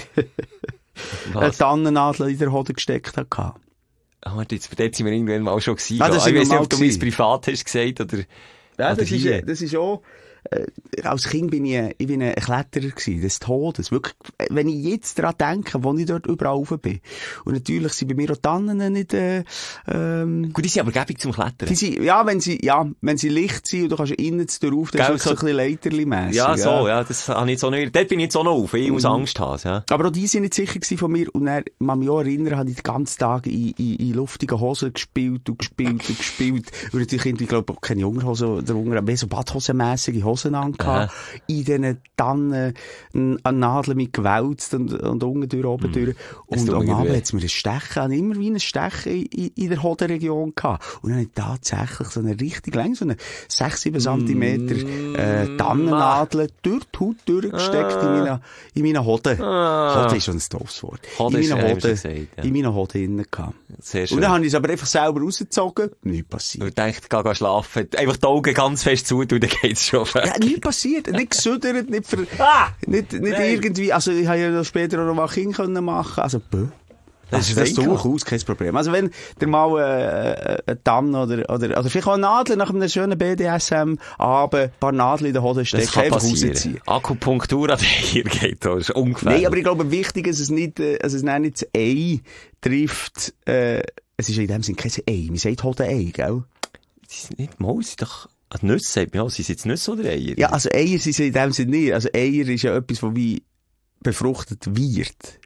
eine Tannennadel in der Hode gesteckt hatte. Ah, warte, jetzt, dort sind wir irgendwann mal schon gewesen. Ja, das ich weiss nicht, ob du gewesen. mir privat hast gesagt, oder, ja, oder das ist, hier. das ist auch, äh, als Kind bin ich, ich bin ein Kletterer gewesen, des Todes. Wirklich, wenn ich jetzt daran denke, wo ich dort überall rauf bin. Und natürlich sind bei mir auch Tannen nicht, äh, ähm, Gut, die sind aber gäbig zum Klettern. Die sind, ja, wenn sie, ja, wenn sie Licht sind und du kannst innen drauf, dann Gell, ist es so ein bisschen leiterli-mässig. Ja, ja, so, ja, das habe ich jetzt auch nicht, dort bin ich jetzt auch noch auf, ich muss Mhm. Angst haben, ja. Aber auch die sind nicht sicher gewesen von mir. Und dann, man mich auch erinnern, habe ich den ganzen Tag in, in, in luftigen Hosen gespielt und gespielt und gespielt. Und natürlich, ich glaube, keine Jungerhosen, darunter, mehr so badhosenmässige Hosen angehabt. In diesen Tannen, an Nadeln mit gewälzt und, und unten durch, oben durch. Und am Abend hat es mir ein Stechen, habe immer wie ein Stechen in, in der Hodenregion gehabt. Und dann habe ich tatsächlich so eine richtig lang, so eine sechs, sieben Zentimeter, äh, Tannennadel durch die Haut durchgesteckt in meiner, in meiner Hoden. Ah. Hoden ist schon ein doofes Wort. Hoden in meiner ist, Hoden, gesagt, ja. in meiner Hoden innen gehabt. Sehr schön. Und dann habe ich es aber einfach selber rausgezogen. Nichts passiert. Ich dachte, geh, geh schlafen. Einfach die Augen ganz fest zu, und dann geht's schon weg. Ja, nichts passiert. Nicht gesüdert, nicht ver, Ah! nicht, nicht irgendwie, also ich habe ja noch später auch noch mal Kinder können machen. Also, bö. Das ist das ist rein durchaus kein Problem. Also wenn der mal äh, eine Tanne oder, oder, oder vielleicht auch eine Nadel nach einem schönen B D S M-Abend, ein paar Nadeln in den Hoden steckt, Das kann einfach passieren. rausziehen. Akupunktur an hier geht, das ist ungefähr. Nein, aber ich glaube, wichtig ist es nicht, äh, also es nicht das Ei trifft, äh, es ist in dem Sinne kein Ei. Man sagt Hoden-Ei, gell? Sie sind nicht mal, sie sind doch, an die Nüsse, sagt man auch, sie sind jetzt Nüsse oder Eier? Ja, also Eier sind sie in dem Sinne nicht. Also Eier ist ja etwas, was wie befruchtet wird.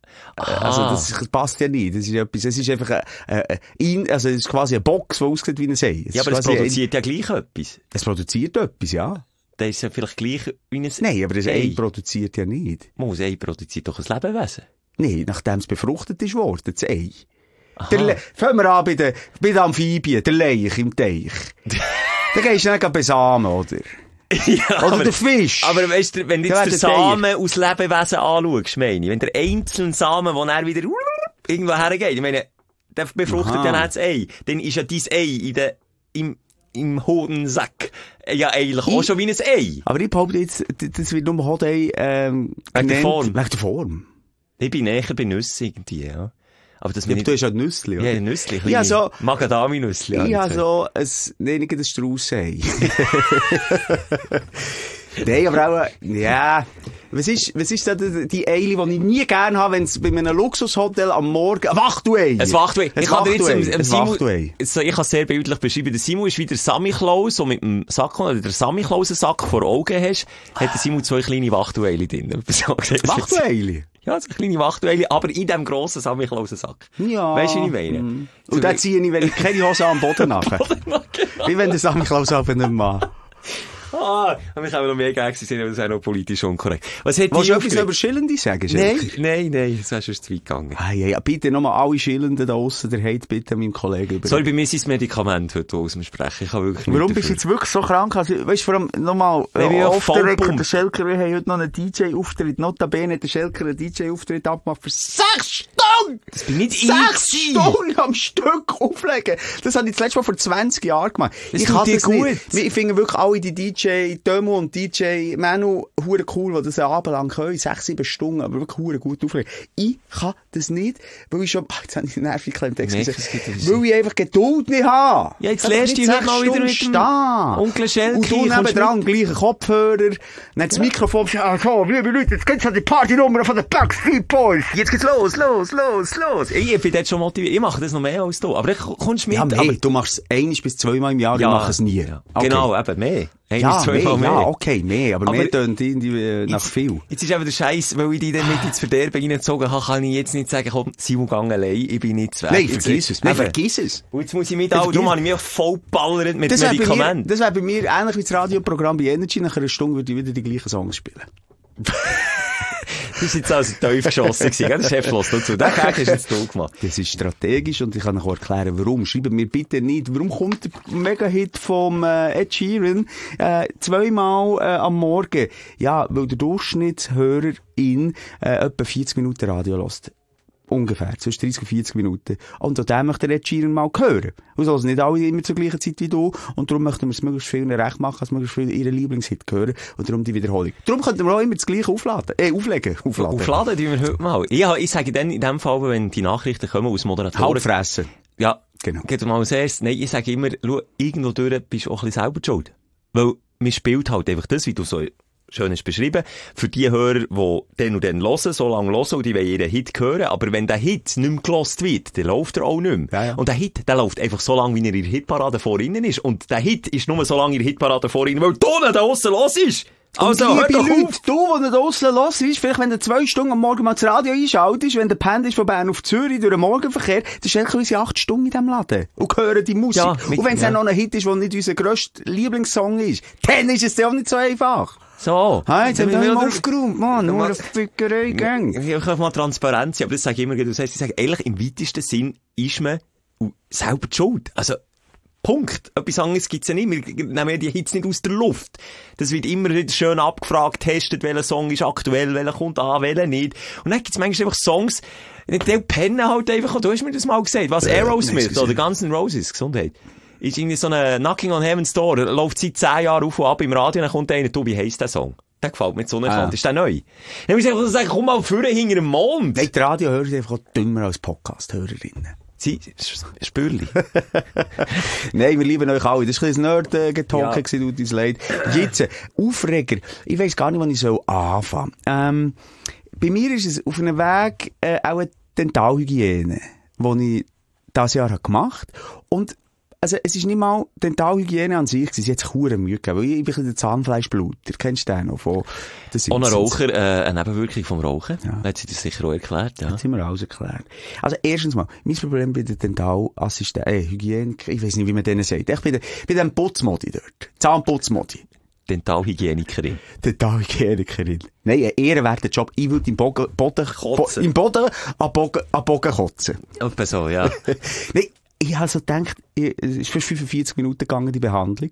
Aha. Also das passt ja nicht. Das ist etwas, es ist einfach ein, ein, ein also es ist quasi eine Box, die aussieht wie ein Ei. Es Ja, aber ist es quasi produziert ja gleich etwas. ein, es produziert etwas, ja. Das ist ja vielleicht gleich wie ein Nein, aber das Ei Ei. produziert ja nicht. Muss Ei produziert doch ein Lebewesen. Nein, nachdem es befruchtet ist worden, das Ei. Aha. Der Le- Fangen wir an bei den, bei den Amphibien, der Laich im Teich. Da gehst du nicht besamen, oder? Ja, Oder aber, der Fisch. aber weißt du, wenn du Der jetzt den wird der Samen aus Lebewesen anschaust, meine ich, wenn der einzelne Samen, der dann wieder irgendwo hergeht, ich meine, der befruchtet Aha. ja nicht das Ei, dann ist ja dein Ei in der, im, im Hodensack ja eigentlich auch Ich- schon wie ein Ei. Aber ich behaupte jetzt, d- das wird nur Hodei, ähm, Wegen der genannt- Form. Wegen der Form. Ich bin näher bei Nüssen irgendwie, ja. Aber das Ja, nicht... du hast ja Nüssli, Ja, oder? Nüssli, Ja, so- Macadamia-Nüssli. Ich habe so ein, nein, nicht ein Straussei. Nein, aber auch, ja, was ist, was ist denn die, die Eile, die ich nie gerne habe, wenn es bei einem Luxushotel am Morgen, ein Wachtuei. Ein Wachtuei. Ich kann dir jetzt, im, im Simon, Wachtuei. so, ich kann es sehr bildlich beschreiben. Der Simon ist wie der Samichlaus, so mit dem Sack, oder der Samichlausen-Sack vor Augen hast, hat der Simon zwei kleine Wachtueili drin. Wachtueili? Ja, so kleine Wachtueili, aber in dem grossen Samichlausen-Sack. Ja. Weißt du, was ich meine? Mm. Und dann ziehe ich, wenn ich keine Hose am Boden nachher. Wie wenn der Samichlaus einfach nicht mehr. Ah, wir können noch mehr Gags sehen, aber das ist auch noch politisch unkorrekt. Was hat Willst du etwas über Schillende sagen? Nein, nein, nein, das ist schon zu weit gegangen. Ah, ja, ja, bitte nochmal alle Schillenden da draussen, der Hate bitte meinem Kollegen über. Soll bei mir sein Medikament heute aus dem Sprechen? Ich kann wirklich nicht. Warum bist du jetzt wirklich so krank? Also, weißt du, vor allem nochmal, äh, aufgeregt, der Schelker, wir haben heute noch einen D J-Auftritt, notabene hat der Schelker einen D J-Auftritt abgemacht für sechs Stunden! Das bin nicht ich! Sechs Stunden am Stück auflegen! Das habe ich das letzte Mal vor zwanzig Jahren gemacht. Das ich kann dir das gut. Nicht. Ich finde wirklich alle die D J-Demo und D J Manu hure cool, die das abendlang können, sechs, sieben Stunden, aber wirklich hure gut auflegen. Ich kann das nicht, weil ich schon, ach, jetzt habe ich nervig geklemmt, weil ich einfach Geduld nicht habe. Ja, jetzt lernst du heute mal wieder mit dem Onkel Schelke. Und du nebendran, gleichen Kopfhörer, dann das Mikrofon, ah, so, liebe Leute, jetzt geht's an die Partynummer von den Backstreet Boys. Jetzt geht's los, los, los, los. Ich bin jetzt schon motiviert, ich mache das noch mehr als du, aber ich kommst mit. Ja, aber du machst es einiges bis zweimal im Jahr, ja, ich mache es nie. Ja. Okay. Genau, eben mehr. Ein ja, bis zwei mehr, mehr. ja, okay, mehr, aber, aber mehr tönt irgendwie äh, nach jetzt, viel. Jetzt ist eben der Scheiß, weil ich dich dann mit ins Verderben reingezogen habe, kann ich jetzt nicht sagen, komm, Simon, gang allein, ich bin nicht weg. Nein, vergiss es, nein, vergiss es. Und jetzt muss ich mit all, darum habe ich mich voll ballert mit das Medikamenten. Mir, das wäre bei mir ähnlich wie das Radioprogramm bei Energy, nach einer Stunde würde ich wieder die gleichen Songs spielen. Das ist jetzt also tief geschossen gewesen, gell? Der Chef schloss dazu. Den Gag hast du jetzt du gemacht. Das ist strategisch und ich kann euch erklären, warum. Schreibt mir bitte nicht, warum kommt der Mega-Hit vom äh, Ed Sheeran äh, zweimal äh, am Morgen? Ja, weil der Durchschnittshörer in äh, etwa vierzig Minuten Radio hört. Ungefähr, zwischen dreißig und vierzig Minuten. Und an dem möchte der Ed Sheeran mal hören. Und also nicht alle immer zur gleichen Zeit wie du. Und darum möchten wir es möglichst vielen recht machen, als möglichst viele ihren Lieblingshit hören. Und darum die Wiederholung. Darum könnten wir auch immer das Gleiche aufladen. Äh, auflegen. Aufladen. Aufladen, die wir heute mal. Ja, ich sage dann in dem Fall, wenn die Nachrichten kommen aus Moderatoren. Halbfressen. Ja. Genau. Geht mal als erstes. Nein, ich sage immer, schau, irgendwo durch bist du auch ein bisschen selber schuld. Weil, man spielt halt einfach das, wie du so schön hast beschrieben, für die Hörer, die den und den hören, so lange hören und die wollen ihren Hit hören, aber wenn der Hit nicht mehr gelost wird, dann läuft er auch nicht mehr. Ja, ja. Und der Hit, der läuft einfach so lange, wie er in der Hitparade vor innen ist. Und der Hit ist nur so lange in der Hitparade vor innen, weil du da draussen los ist. Also, und hör liebe doch Leute, auf. du, der da draussen los ist, vielleicht wenn du zwei Stunden am Morgen mal das Radio einschaltest, wenn der Pendel ist von Bern auf Zürich durch den Morgenverkehr, dann ist eigentlich unsere acht Stunden in diesem Laden. Und hören die Musik. Ja, mit, und wenn es ja. dann noch ein Hit ist, der nicht unser grösster Lieblingssong ist, dann ist es ja auch nicht so einfach. So. Hey, jetzt haben wir wieder mal aufgeräumt, Mann. Nur eine Fickerei gang. Ich habe mal Transparenz, aber das sage ich immer, du sagst, ich sage, ehrlich, im weitesten Sinn ist man selber die Schuld. Also, Punkt. Etwas anderes gibt's ja nicht. Wir nehmen ja die Hits nicht aus der Luft. Das wird immer wieder schön abgefragt, testet, welcher Song ist aktuell, welcher kommt an, welcher nicht. Und dann gibt's manchmal einfach Songs, die pennen halt einfach, und du hast mir das mal gesagt, was Aerosmith oder Guns N' Roses, Gesundheit. Ist irgendwie so eine Knocking on Heaven's Door, läuft seit zehn Jahren auf und ab im Radio, dann kommt einer, du, wie heisst der Song? Der gefällt mir so nicht, ah. Ist der neu? Dann muss ich einfach sagen, komm mal vorne hinter dem Mond. Nein, die Radiohörer sind einfach dümmer als Podcast-Hörerinnen. Sie, Spürli. Nein, wir lieben euch alle. Das war ein bisschen Nerd-Getalke, ja. tut uns leid. Jetzt, äh, Aufreger. Ich weiss gar nicht, wann ich so anfangen soll. Ähm, bei mir ist es auf einem Weg äh, auch eine Dentalhygiene, die ich dieses Jahr habe gemacht habe. Und also, es ist nicht mal Dentalhygiene an sich, sie hat jetzt hure Mühe gegeben, weil ich bin der Zahnfleischbluter. Kennst du den noch von der Simpsons? Ohne Raucher, äh, eine Nebenwirkung vom Rauchen. Ja. Hat sie das sicher auch erklärt, ja. Das haben wir alles erklärt. Also, erstens mal, mein Problem bei der Dentalassistent, äh, Hygieniker, ich weiss nicht, wie man denen sagt. Ich bin der, bei dem Putzmodi dort. Zahnputzmodi. Dentalhygienikerin. Dentalhygienikerin. Nein, ein ehrenwerter Job. Ich würde im Boden, Boden, kotzen. Bo, im Boden, am Boden, am Boden kotzen. Etwa so, ja. Nein. Ich habe so gedacht, es ist fast fünfundvierzig Minuten gegangen, die Behandlung.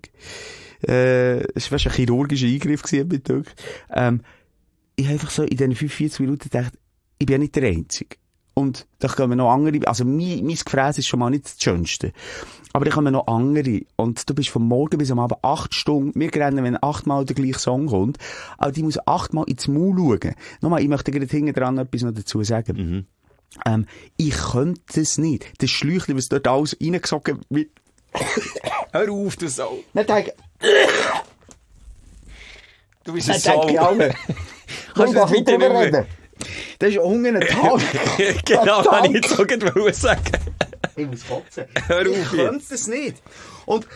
Äh, es war fast ein chirurgischer Eingriff gewesen, bitte. Ähm, ich habe einfach so in diesen fünfundvierzig Minuten gedacht, ich bin ja nicht der Einzige. Und da kommen noch andere, also mein, mein Gefräß ist schon mal nicht das Schönste. Aber da kommen noch andere. Und du bist von morgen bis am Abend acht Stunden, wir rennen, wenn achtmal der gleiche Song kommt, aber die muss achtmal ins Maul schauen. Nochmal, ich möchte gerade hinten dran etwas noch dazu sagen. Mhm. Ähm, ich könnte es nicht. Das Schläuchchen, was dort alles reingesogen wird. Hör auf, du Sau. Nicht denken. Du bist Das ein denke ich Sau. alle. Kannst du das nicht bitte drüber nicht mehr? reden? Das ist unten ein Tag. Genau, Ein kann ich Tank. jetzt auch gerade sagen. Ich muss kotzen. Hör auf Ich jetzt. könnte das nicht. Und,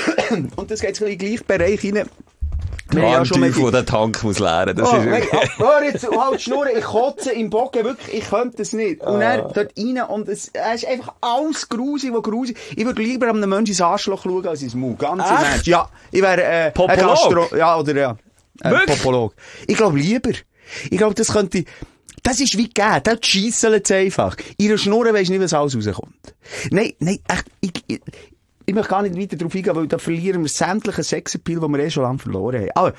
und das geht in den gleichen Bereich rein. Wir haben Ja, ja schon mal Teufel, der Tank muss leeren. Das Oh, ist hey, wirklich... oh, hör jetzt, halt Schnurren, ich kotze im Bogen, wirklich, ich könnte es nicht. Und er dort rein, und es, es ist einfach alles grusig, wo grusig. Ich würde lieber einem Menschen ins Arschloch schauen, als ins Maul. Ganz im Echt? Ernst. Ja, ich wäre, äh, Popolog? ein Gastro- ja, oder, ja. Ein Wirklich? Popolog. Ich glaube lieber. Ich glaube, das könnte, das ist wie gegeben, da scheisselt es einfach. In einer Schnurre weisst du nicht, was alles rauskommt. Nein, nein, echt, ich, ich, ich möchte gar nicht weiter darauf eingehen, weil da verlieren wir sämtlichen Sexappeal, den wir eh schon lange verloren haben. Aber,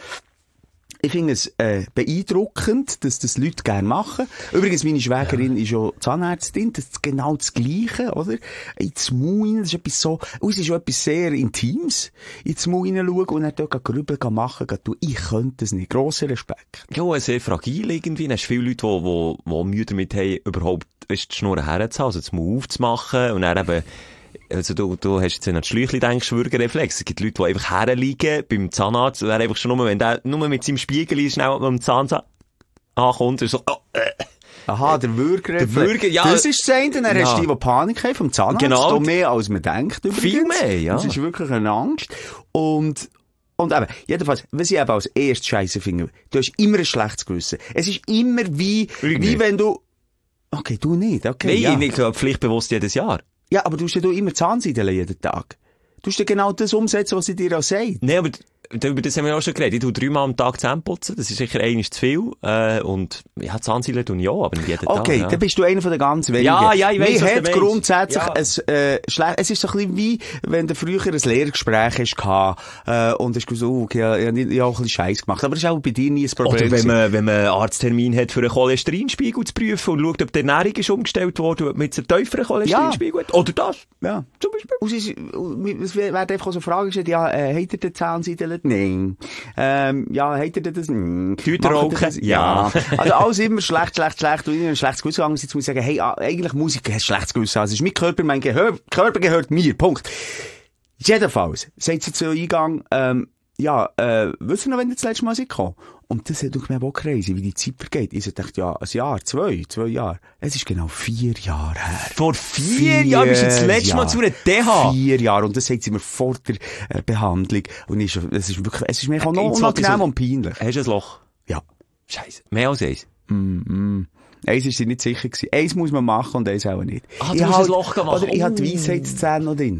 ich finde es äh, beeindruckend, dass das Leute gerne machen. Übrigens, meine Schwägerin ja. ist ja Zahnärztin, das ist genau das Gleiche, oder? Ins Maul rein, das ist etwas so, es ist schon etwas sehr Intimes, ins Maul hineinschauen und dann dort grübeln, machen, tun. Ich könnte es nicht. Grosser Respekt. Ja, sehr fragil irgendwie. Dann hast du viele Leute, die, die, die Mühe damit haben, überhaupt, weißt, die Schnur herzuhaben, also das Maul aufzumachen und dann eben, also du, du hast jetzt an das Schläuchchen denkst, Schwürgereflex. Es gibt Leute, die einfach herliegen beim Zahnarzt und er einfach schon nur, wenn der nur mit seinem Spiegel schnell am Zahnarzt ankommt, ist so, oh, äh. Aha, der Würgereflex. Der Würger, ja. Das ist das eine, dann Ja. hast du die, die Panik haben vom Zahnarzt. Genau. Auch mehr als man denkt übrigens. Viel mehr, ja. Das ist wirklich eine Angst. Und, und eben, jedenfalls, was ich eben als erstes Scheisse finde, du hast immer ein schlechtes Gewissen. Es ist immer wie, Ich wie nicht. wenn du, okay, du nicht, okay. Nein, ja. ich glaube, pflichtbewusst jedes Jahr. Ja, aber du hast ja du immer Zahnseideln jeden Tag. Du hast ja genau das umsetzen, was sie dir auch sagt. Nein, aber d- über das haben wir auch schon geredet. Ich tue dreimal am Tag Zähne putzen. Das ist sicher einmal zu viel. Äh, und, ja, Zahnseile tue ich ja, aber nicht jeden Tag. Okay, Ja. dann bist du einer von den ganz wenigen. Ja, ja, ich weiss, Mir was du hat meinst. grundsätzlich Ja. ein, äh, schlecht, es ist so ein bisschen wie, wenn du früher ein Lehrgespräch hast gehabt, äh, und hast gesagt, oh, okay, ja, ich habe nicht- ich habe auch ein bisschen Scheiß gemacht. Aber das ist auch bei dir nie ein Problem. Oder wenn gewesen. man, wenn man einen Arzttermin hat, für einen Cholesterinspiegel zu prüfen und schaut, ob die Ernährung ist umgestellt worden, ob man jetzt einen tieferen Cholesterinspiegel hat. Oder das. Ja. Zum Beispiel. Und es, ist, es werden einfach auch so Fragen gestellt, ja, äh, habt ihr den Zahnseideln? Nein. Ähm, ja, habt ihr das? Nein. Tut ihr Macht rauchen? das? Ja. Also alles immer schlecht, schlecht, schlecht. Und ich habe ein schlechtes Gewissen. Andererseits muss ich sagen, hey, ah, eigentlich Musik hat schlechtes Gewissen. Also es ist mein Körper, mein Gehör, Körper gehört mir. Punkt. Jedenfalls, sagt sie zu Eingang, ähm, ja, äh, wisst ihr noch, wenn ihr das letzte Mal seid gekommen? Und das hat mir auch crazy, wie die Zeit vergeht. Ich so dachte, ja, ein Jahr, zwei, zwei Jahre. Es ist genau vier Jahre her. Vor vier, Jahren bist du das letzte Mal Jahre. zu einer D H. Vier Jahre. Und das sagt sie mir vor der äh, Behandlung. Und ich, es ist wirklich, es ist mir auch noch Jetzt unangenehm wollte ich so- und peinlich. Hast du ein Loch? Ja. Scheiße. Mehr als eins. Mm, mm. Eins ist sie nicht sicher gewesen. Eins muss man machen und eins auch nicht. Ah, Ich du musst halt- ein Loch machen. Oder ich habe die Oh. Weisheitszähne noch drin.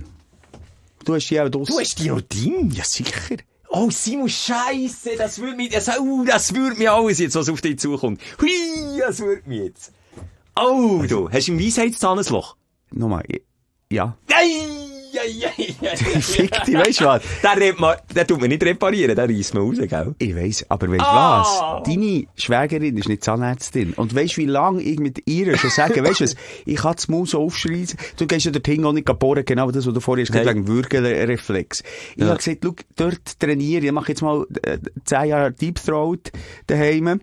Du hast die auch draus. Du hast die noch drin? Ja, sicher. Oh, Simon, Scheisse, das würde mich, das, uh, das würde mich alles jetzt, was auf dich zukommt. Hui, das würde mich jetzt. Oh, du, hast du im Weisheitszahn ein Loch? Nochmal. ich- Ja. Ei, ei, ei, ei. Fick dich, weisst du was? Der, redt man, der tut man nicht reparieren, der reißt man raus, gell? Ich weiss, aber weisst du Ah! was? Deine Schwägerin ist nicht Zahnärztin. Und weisst du, wie lange ich mit ihr schon sage, weisst du was? Ich kann das Maul so aufschreien. Du gehst ja dorthin auch nicht bohren, genau das, was du vorher hast gesagt hast, Nein. wegen Würgereflex. Ich Ja. habe gesagt, schau, dort trainiere ich. Ich mache jetzt mal äh, zehn Jahre Deep Throat daheim.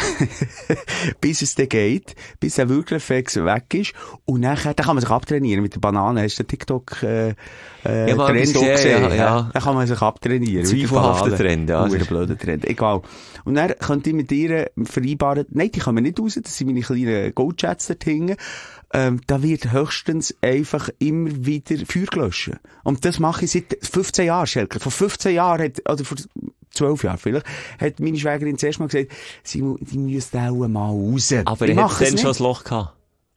bis es dann geht. Bis der Würgereflex weg ist. Und nachher, dann kann man sich abtrainieren mit der Banane. Hast du den TikTok, äh, äh, Ja, mal Trend etwas auch gesehen, gesehen? ja, ja. Dann kann man sich abtrainieren. mit der Zweifelhafter Banane. Trend, ja. Oh, ein blöder Trend. Egal. Und dann könnte ich mit ihr vereinbaren, nein, die kommen nicht raus, das sind meine kleinen Goldchats dort hinten. Ähm, da wird höchstens einfach immer wieder Feuer gelöscht. Und das mache ich seit fünfzehn Jahren, Schelker. Vor fünfzehn Jahren hat, oder vor zwölf Jahren vielleicht, hat meine Schwägerin zuerst mal gesagt, sie, die müssten auch mal raus. Aber ich er hat mache es dann nicht. schon ein Loch gehabt.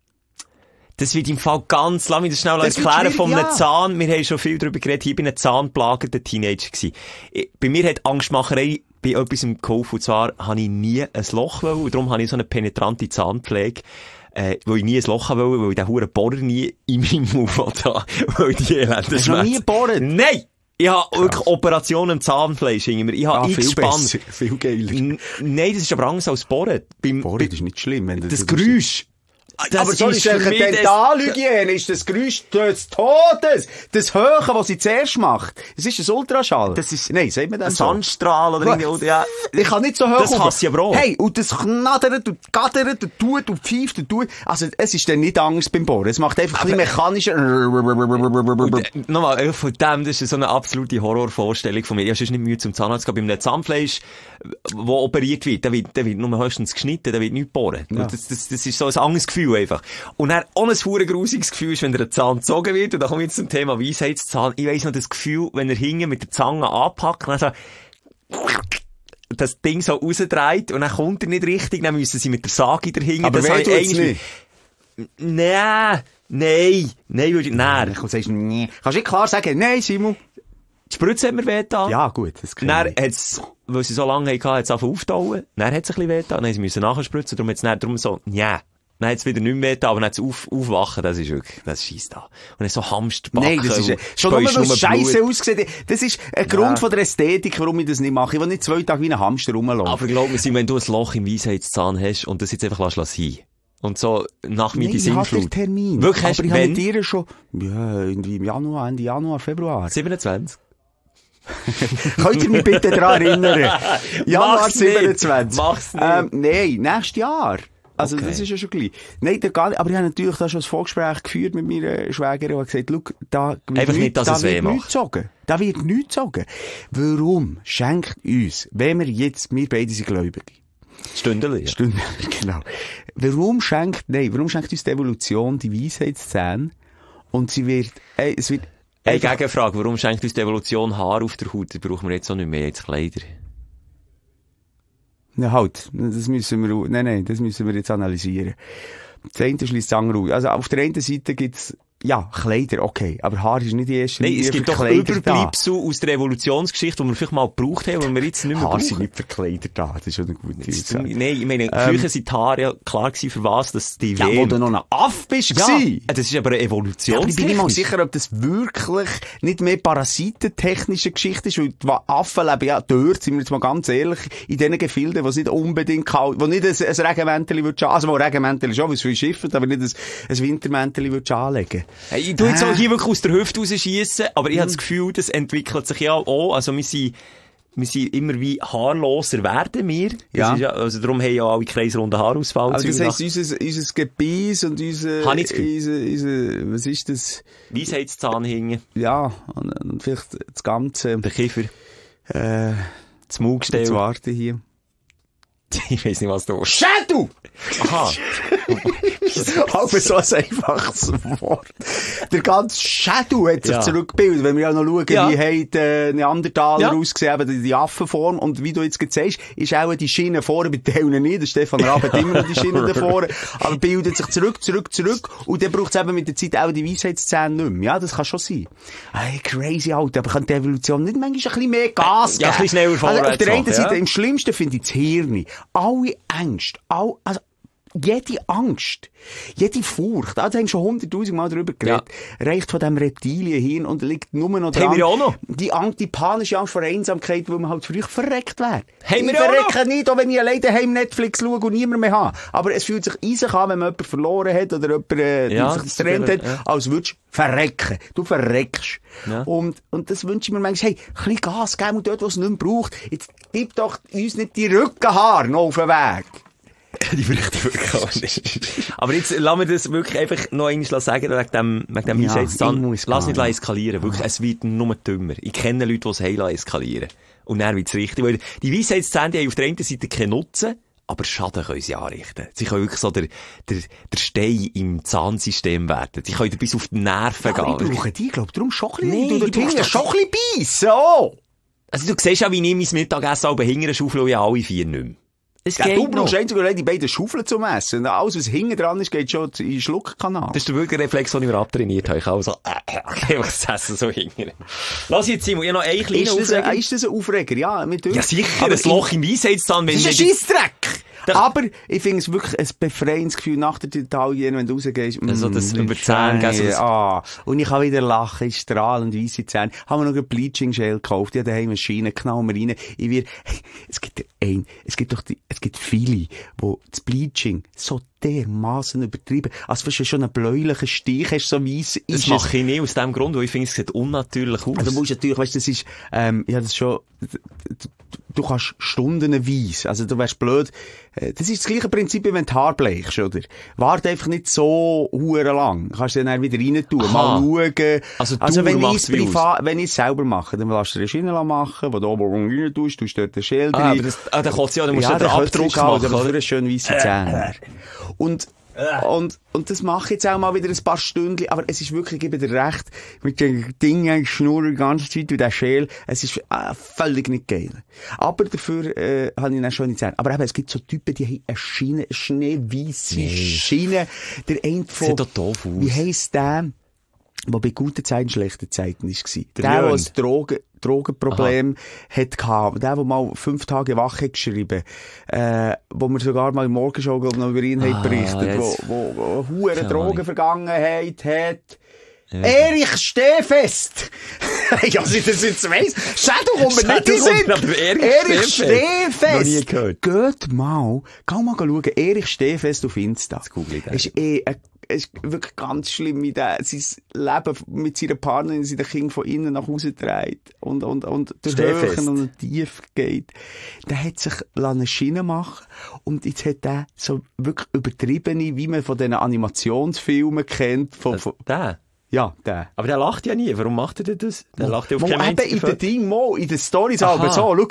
Das wird im Fall ganz, lass mich das schnell Das wird erklären, schwierig, von einem ja. Zahn. Wir haben schon viel darüber geredet, ich bin ein zahnplagerter Teenager gewesen. Ich- Bei mir hat Angstmacherei bei etwas geholfen, und zwar habe ich nie ein Loch wollen, und darum habe ich so eine penetrante Zahnpflege, äh, weil ich nie ein Loch wollte, weil ich den huren Bohrer nie in meinem Mund hatte, weil die elenden Hast du noch nie gebohrt? Nein! Ich habe wirklich Operationen am Zahnfleisch hinter mir. Ich habe Ah, x viel Spann. besser, viel geiler. N- Nein, das ist aber anders als Bohren. Beim, Bohren bei- ist nicht schlimm, wenn du das Geräusch. Das aber so ist ist für eine mich das- Dentalhygiene, ist das Geräusch des Todes. Das Höhe, was sie zuerst macht. Es ist ein Ultraschall. Das ist- nein, sagt man Ein das so? Sandstrahl oder irgendwie, oder, ja. Ich kann nicht so hoch Das rauf. hasse ich aber auch. Hey, und das knattert und gattert und tut und pfeift und tut. Also, es ist dann nicht anders beim Bohren. Es macht einfach ein bisschen mechanischer. Und, äh, nochmal, äh, von dem, das ist so eine absolute Horrorvorstellung von mir. Ich habe sonst nicht Mühe zum Zahnarzt gehabt. Bei einem Zahnfleisch, wo operiert wird, da wird, da wird nur höchstens geschnitten, da wird nichts bohren. Ja. Das, das, das ist so ein anderes Gefühl einfach. Und dann auch ein verdammt grusiges Gefühl ist, wenn der Zahn gezogen wird. Und da kommen wir jetzt zum Thema Weisheitszahn. Ich weiss noch das Gefühl, wenn er hinten mit der Zange anpackt, dann so, das Ding so rausdreht und dann kommt er nicht richtig, dann müssen sie mit der Sage dahinter. Aber das wer habe ich tut's eigentlich- nicht? Nein, nein, nein, würde ich, nein. Du sagst, nee. Kannst du nicht klar sagen, nein, Simon? Die Spritze hat mir wehgetan. Ja, gut, das kann Dann ich. hat's, weil sie so lange hatten, hat's angefangen auftauen. Dann hat's ein bisschen wehgetan. Dann haben sie müssen nachspritzen. Darum hat's dann, darum so, ja. Dann hat's wieder nicht mehr wehgetan, aber dann hat's auf, aufwachen, das ist wirklich, das scheisst da. Und dann so Hamsterbacken. Nein, das ist, und schon nur, späust weil es scheisse Blut. aussieht. Das ist ein Grund von der Ästhetik, warum ich das nicht mache. Ich will nicht zwei Tage wie ein Hamster rumlaufen. Aber glaub mir, Simon, wenn du ein Loch im Weisheitszahn hast und das jetzt einfach lässt sein. Und so, nach mir Nein, die ich habe den Sinnflut. Termin. Wirklich, aber hast du, ich habe wenn? mit dir schon, ja, irgendwie im Januar, Ende Januar, Februar. siebenundzwanzig. Könnt ihr mich bitte daran erinnern? Januar Mach's nicht. siebenundzwanzig. Mach's nicht. Ähm, nein, nächstes Jahr. Also, Okay. das ist ja schon gleich. Nein, da gar nicht. Aber ich habe natürlich da schon ein Vorgespräch geführt mit meiner Schwägerin und gesagt, schau, da wird Einfach nicht, dass da es weh wird macht. nichts sagen. Da wird nichts sagen. Warum schenkt uns, wenn wir jetzt, wir beide sind Gläubige, Stündeli. Stunde, genau. Warum schenkt, nein, warum schenkt uns die Evolution die Weisheitszähne und sie wird, ey, es wird, Hey, einfach- Gegenfrage, warum schenkt uns die Evolution Haar auf der Haut? Das brauchen wir jetzt auch nicht mehr, jetzt Kleider. Ja, halt, das müssen wir, nein, nein, das müssen wir jetzt analysieren. Das eine schließt das andere aus. Also, auf der einen Seite gibt's, ja, Kleider, okay, aber Haar ist nicht die erste Nein, Linie es gibt für doch Kleider Überbleibsel aus der Evolutionsgeschichte, die wir vielleicht mal gebraucht haben, die wir jetzt nicht da. mehr Haar sind brauchen. nicht für Kleider da, das ist schon eine gute Das- Aussage. Nein, ich meine, früher sind die Haare ja klar gewesen, für was, dass die Ja, wo Wehen- du noch ein Aff bist, Ja, gsi. das ist aber eine Evolution. Ja, aber ich bin nicht mal sicher, ob das wirklich nicht mehr parasitentechnische Geschichte ist, weil die Affen leben ja dort, sind wir jetzt mal ganz ehrlich, in diesen Gefilden, wo es nicht unbedingt kalt, wo nicht ein, ein Regenmäntel würdest, also wo ein Regenmäntel schon, weil es viel schifft, aber nicht ein, ein Wintermäntel würdest anlegen. Hey, ich tu jetzt Äh. auch hier wirklich aus der Hüfte rausschiessen, aber ich habe das Gefühl, das entwickelt sich ja auch, also wir sind, wir sind immer wie haarloser werden wir. Das Ja. ist ja, also darum haben ja alle kreisrunden Haarausfall. Also Zeug das nach- heisst, unser, unser Gebiss und unser, Habe ich das Gefühl. unser, unser, was ist das? Weisheitszahn hingen, Ja, und, und vielleicht das Ganze, der Kiefer, äh, das Maulgestell. jetzt warte hier. Ich weiss nicht, was du... Schädel! Aha. Aber so ein einfaches Wort. Der ganze Schädel hat sich Ja. zurückgebildet. Wenn wir ja noch schauen, Ja. wie haben die Neandertaler Ja. ausgesehen, eben die, die Affenform. Und wie du jetzt gerade sagst, ist auch die Schiene vorne bei denen nicht. Der Stefan Raab hat immer noch die Schiene da vorne. Aber bildet sich zurück, zurück, zurück. Und dann braucht es eben mit der Zeit auch die Weisheitszähne nicht mehr. Ja, das kann schon sein. Hey, crazy, Alter. Aber kann die Evolution nicht manchmal ein bisschen mehr Gas geben? Ja, ein bisschen schneller Also auf vorwärts der einen machen, Seite, ja. im Schlimmsten finde ich das Hirn. Alle Ängste, all, also, jede Angst, jede Furcht, da haben wir schon hunderttausend Mal darüber geredet, reicht von diesem Reptilienhirn und liegt nur noch Haben wir ja auch noch. Die, Angst, die panische Angst vor Einsamkeit, weil man halt früh verreckt wäre. Haben wir ich ja auch verrecke nicht, auch wenn ich alleine daheim Netflix schaue und niemand mehr habe. Aber es fühlt sich eisig an, wenn man jemanden verloren hat oder jemanden äh, Ja, sich das getrennt ist hat, ja. als würdest du verrecken. Du verreckst. Ja. Und, und das wünsche ich mir manchmal, hey, ein bisschen Gas geben und dort, wo es nicht mehr braucht. Jetzt gib doch uns nicht die Rückenhaare noch auf den Weg. Die bräuchte wirklich auch nicht. Aber jetzt, lass mir das wirklich einfach noch einmal sagen, wegen dem, wegen dem Ja, Weisheitszahn. ich muss Lass gehen. nicht eskalieren. Wirklich, es wird nur dümmer. Ich kenne Leute, die es heilen eskalieren. Und dann wird's richtig. Weil die Weisheitszähne, die haben auf der einen Seite keinen Nutzen, aber Schaden können sie anrichten. Sie können wirklich so der, der, der Stein im Zahnsystem werden. Sie können dir bis auf die Nerven Ja, aber gehen. ich brauche die, glaub, darum schon ein Nee, bisschen. Du ich dort hinten brauch's schon doch- ein bisschen beißen, oh! Also du siehst ja, wie ich mein Mittagessen auch hinten schaufel, und ich alle vier nicht mehr. Es Ja, geht du noch. brauchst einzig und allein die beiden Schaufeln zum Essen. Und alles, was hinten dran ist, geht schon in den Schluckkanal. Das ist der Würgereflex, den ich mir abtrainiert habe. Ich habe also, äh, äh, einfach das Essen so hinten. Lass jetzt, Simon, ich habe noch einen kleinen ist, das ein, Aufreger. ist das ein Aufreger? Ja, mit uns. Ja, sicher, Aber ein Loch im Weisheitszahn, wenn Das ist ein ich- Scheissdreck! Da- Aber ich finde es wirklich ein befreiendes Gefühl nach der Italien, wenn du rausgehst. Also das über die Zähne, gell, so das- Ah, und ich kann wieder lachen, ich strahlend weisse Zähne. Haben wir noch ein Bleaching Gel gekauft, ich habe daheim eine Schiene, knallen wir rein. Ich wir, es gibt ein, es gibt doch die, es gibt viele, wo das Bleaching so dermassen übertrieben, als wenn du schon einen bläulichen Stich hast, so weiss, das mache ich nicht aus dem Grund, weil ich finde, es sieht unnatürlich aus. Also du musst natürlich, weißt, das ist, ähm, ja, das ist schon, du kannst stundenweise, also du wärst blöd, das ist das gleiche Prinzip, wie wenn du Haar bleichst, oder? Warte einfach nicht so hure lang, kannst du dann wieder rein tun, Aha. mal schauen. Also, also wenn ich es wie privat, wenn ich es selber mache, dann lässt du eine Schiene machen, wo du oben rein tust, tust dort den Schäl Ah, rein. aber das, ah, dann kannst du ja, dann musst du Ja, ja den dann Abdruck machen, machen, oder? oder? Für eine schön weisse Zähne. Und, und, und das mache ich jetzt auch mal wieder ein paar Stunden, aber es ist wirklich, ich gebe dir recht, mit den Dingen, Schnurren die ganze Zeit und der Schäl, es ist äh, völlig nicht geil. Aber dafür, äh, habe ich dann schon nicht Zähne. Aber eben, es gibt so Typen, die haben eine Schiene, eine schneeweisse Nee. Schiene. Der eine von, Sieht doch doof aus. wie heisst der, der bei guten Zeiten, schlechten Zeiten war? Der, Der der, der Jörn. ein Drogen, Drogenproblem hat gehabt. Der, der mal fünf Tage wach hat geschrieben, äh, wo wir sogar mal im Morgenshow, glaub ich, noch über ihn Ah, haben berichtet, jetzt. wo, wo, wo, wo hure Keine Drogenvergangenheit hat. Erich Stehfest! Ja, sie das jetzt weiss. Schädel, wo wir nicht Schädel sind. kommt aber Erich Erich Stehfest. Stehfest! Noch nie gehört. Geht mal, geh mal schauen, Erich Stehfest auf Insta. Das google ich dann. Ist eh, äh, ist wirklich ganz schlimm, wie der sein Leben mit seiner Partnerin, seinen Kindern von innen nach Hause dreht und, und, und durch Stehfest. Höhen und tief geht. Der hat sich eine Schiene machen und jetzt hat der so wirklich übertriebene, wie man von diesen Animationsfilmen kennt, von, von Der? ja, der. Aber der lacht ja nie. Warum macht er denn das? Der lacht ja auf Mal keinem eben einzigen in den Foto. Ding, mal in den Stories, Aha. aber so, schau.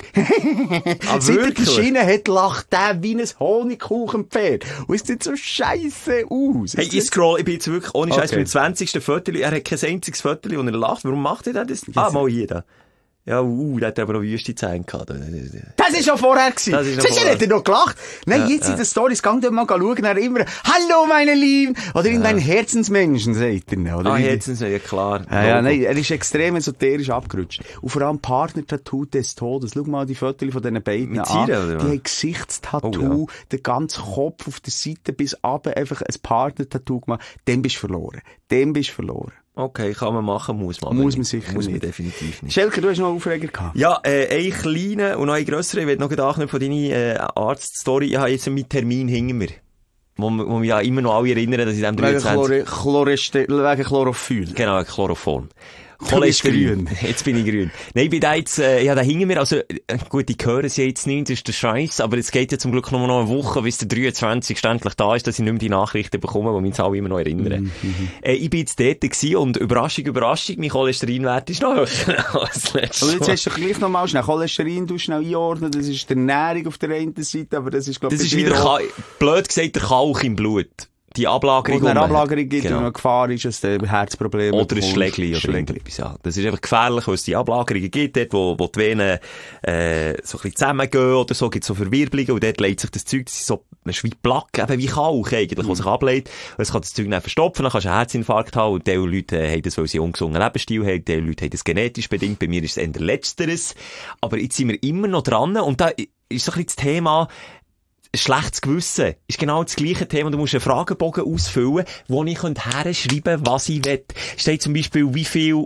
Ah, Seit er die wirklich? Schiene hat, lacht der wie ein Honigkuchenpferd. Und es sieht so scheisse aus. Hey, ich scroll, ich bin jetzt wirklich, ohne Scheiß, Okay. beim zwanzigsten Foto, er hat kein einziges Foto, und er lacht. Warum macht er denn das? Ah, mal hier, da. Ja, uh, der hat aber noch wüste Zähne gehabt. Das ist schon vorher gewesen. Das ist noch Sonst vorher. hat er noch gelacht. Nein, Ja, jetzt ja. in den Stories, gang dort mal schauen, er immer, hallo meine Lieben, oder irgendein Herzensmenschen, sagt er. Oder Ah, wie- jetzt, ja klar. Ja, ja, Logo. nein, er ist extrem esoterisch abgerutscht. Und vor allem Partner-Tattoo des Todes. Schau mal die Fotos von diesen beiden Mit an. Zieren, oder Die was? haben Gesichtstattoo, Oh, den ganzen Kopf auf der Seite bis runter, einfach ein Partner-Tattoo gemacht. Dem bist du verloren. Dem bist du verloren. Okay, kann man machen, muss man. aber Muss man nicht. sicher Muss man nicht. definitiv nicht. Schelker, du hast noch einen Aufreger gehabt. Ja, äh, ein kleiner und noch ein grösserer. Ich will noch anknüpfen von deiner äh, Arzt-Story. Ich habe jetzt meinen Termin hinter mir. Wo, wo mich ja immer noch alle erinnern, dass ich dem Wegen, dreiundzwanzig... Chlore, Chloreste, wegen Chlorophyll. Genau, Chloroform. Du bist Cholesterin. grün. Jetzt bin ich grün. Nein, ich bin da jetzt, äh, ja, da hingen wir, also, äh, gut, ich höre sie jetzt nicht, das ist der Scheiß, aber es geht ja zum Glück nur noch eine Woche, bis der dreiundzwanzigste endlich da ist, dass ich nicht mehr die Nachrichten bekomme, die mich jetzt alle immer noch erinnern. Mhm, äh, ich bin jetzt dort gewesen und Überraschung, Überraschung, mein Cholesterinwert ist noch höher als letztes Aber jetzt Mal. hast du gleich noch mal schnell Cholesterin, du schnell einordnen, das ist die Ernährung auf der einen Seite, aber das ist, glaube ich, Das ist bei dir wieder, auch- Ka- blöd gesagt, der Kalk im Blut. Die Ablagerung. Wo es eine die man hat. Ablagerung gibt Genau. und eine Gefahr ist, dass du Herzprobleme Oder ein bekommst. Schlägli oder Schlägli. irgendetwas, ja. Das ist einfach gefährlich, weil es die Ablagerungen gibt, dort, wo, wo die Venen, äh, so ein bisschen zusammengehen oder so, gibt es so Verwirbelungen und dort legt sich das Zeug, das ist so, ein wie Plaque, eben wie Kalk eigentlich, Mhm. was sich ableitet. Und es kann das Zeug dann verstopfen, dann kannst du einen Herzinfarkt haben und die Leute äh, haben das, weil sie einen ungesunden Lebensstil haben, die Leute haben das genetisch bedingt, bei mir ist es eher Letzteres. Aber jetzt sind wir immer noch dran und da ist so ein bisschen das Thema, schlechtes Gewissen ist genau das gleiche Thema. Du musst einen Fragebogen ausfüllen, wo ich herschreiben kann, was ich will. Steht zum Beispiel, wie viel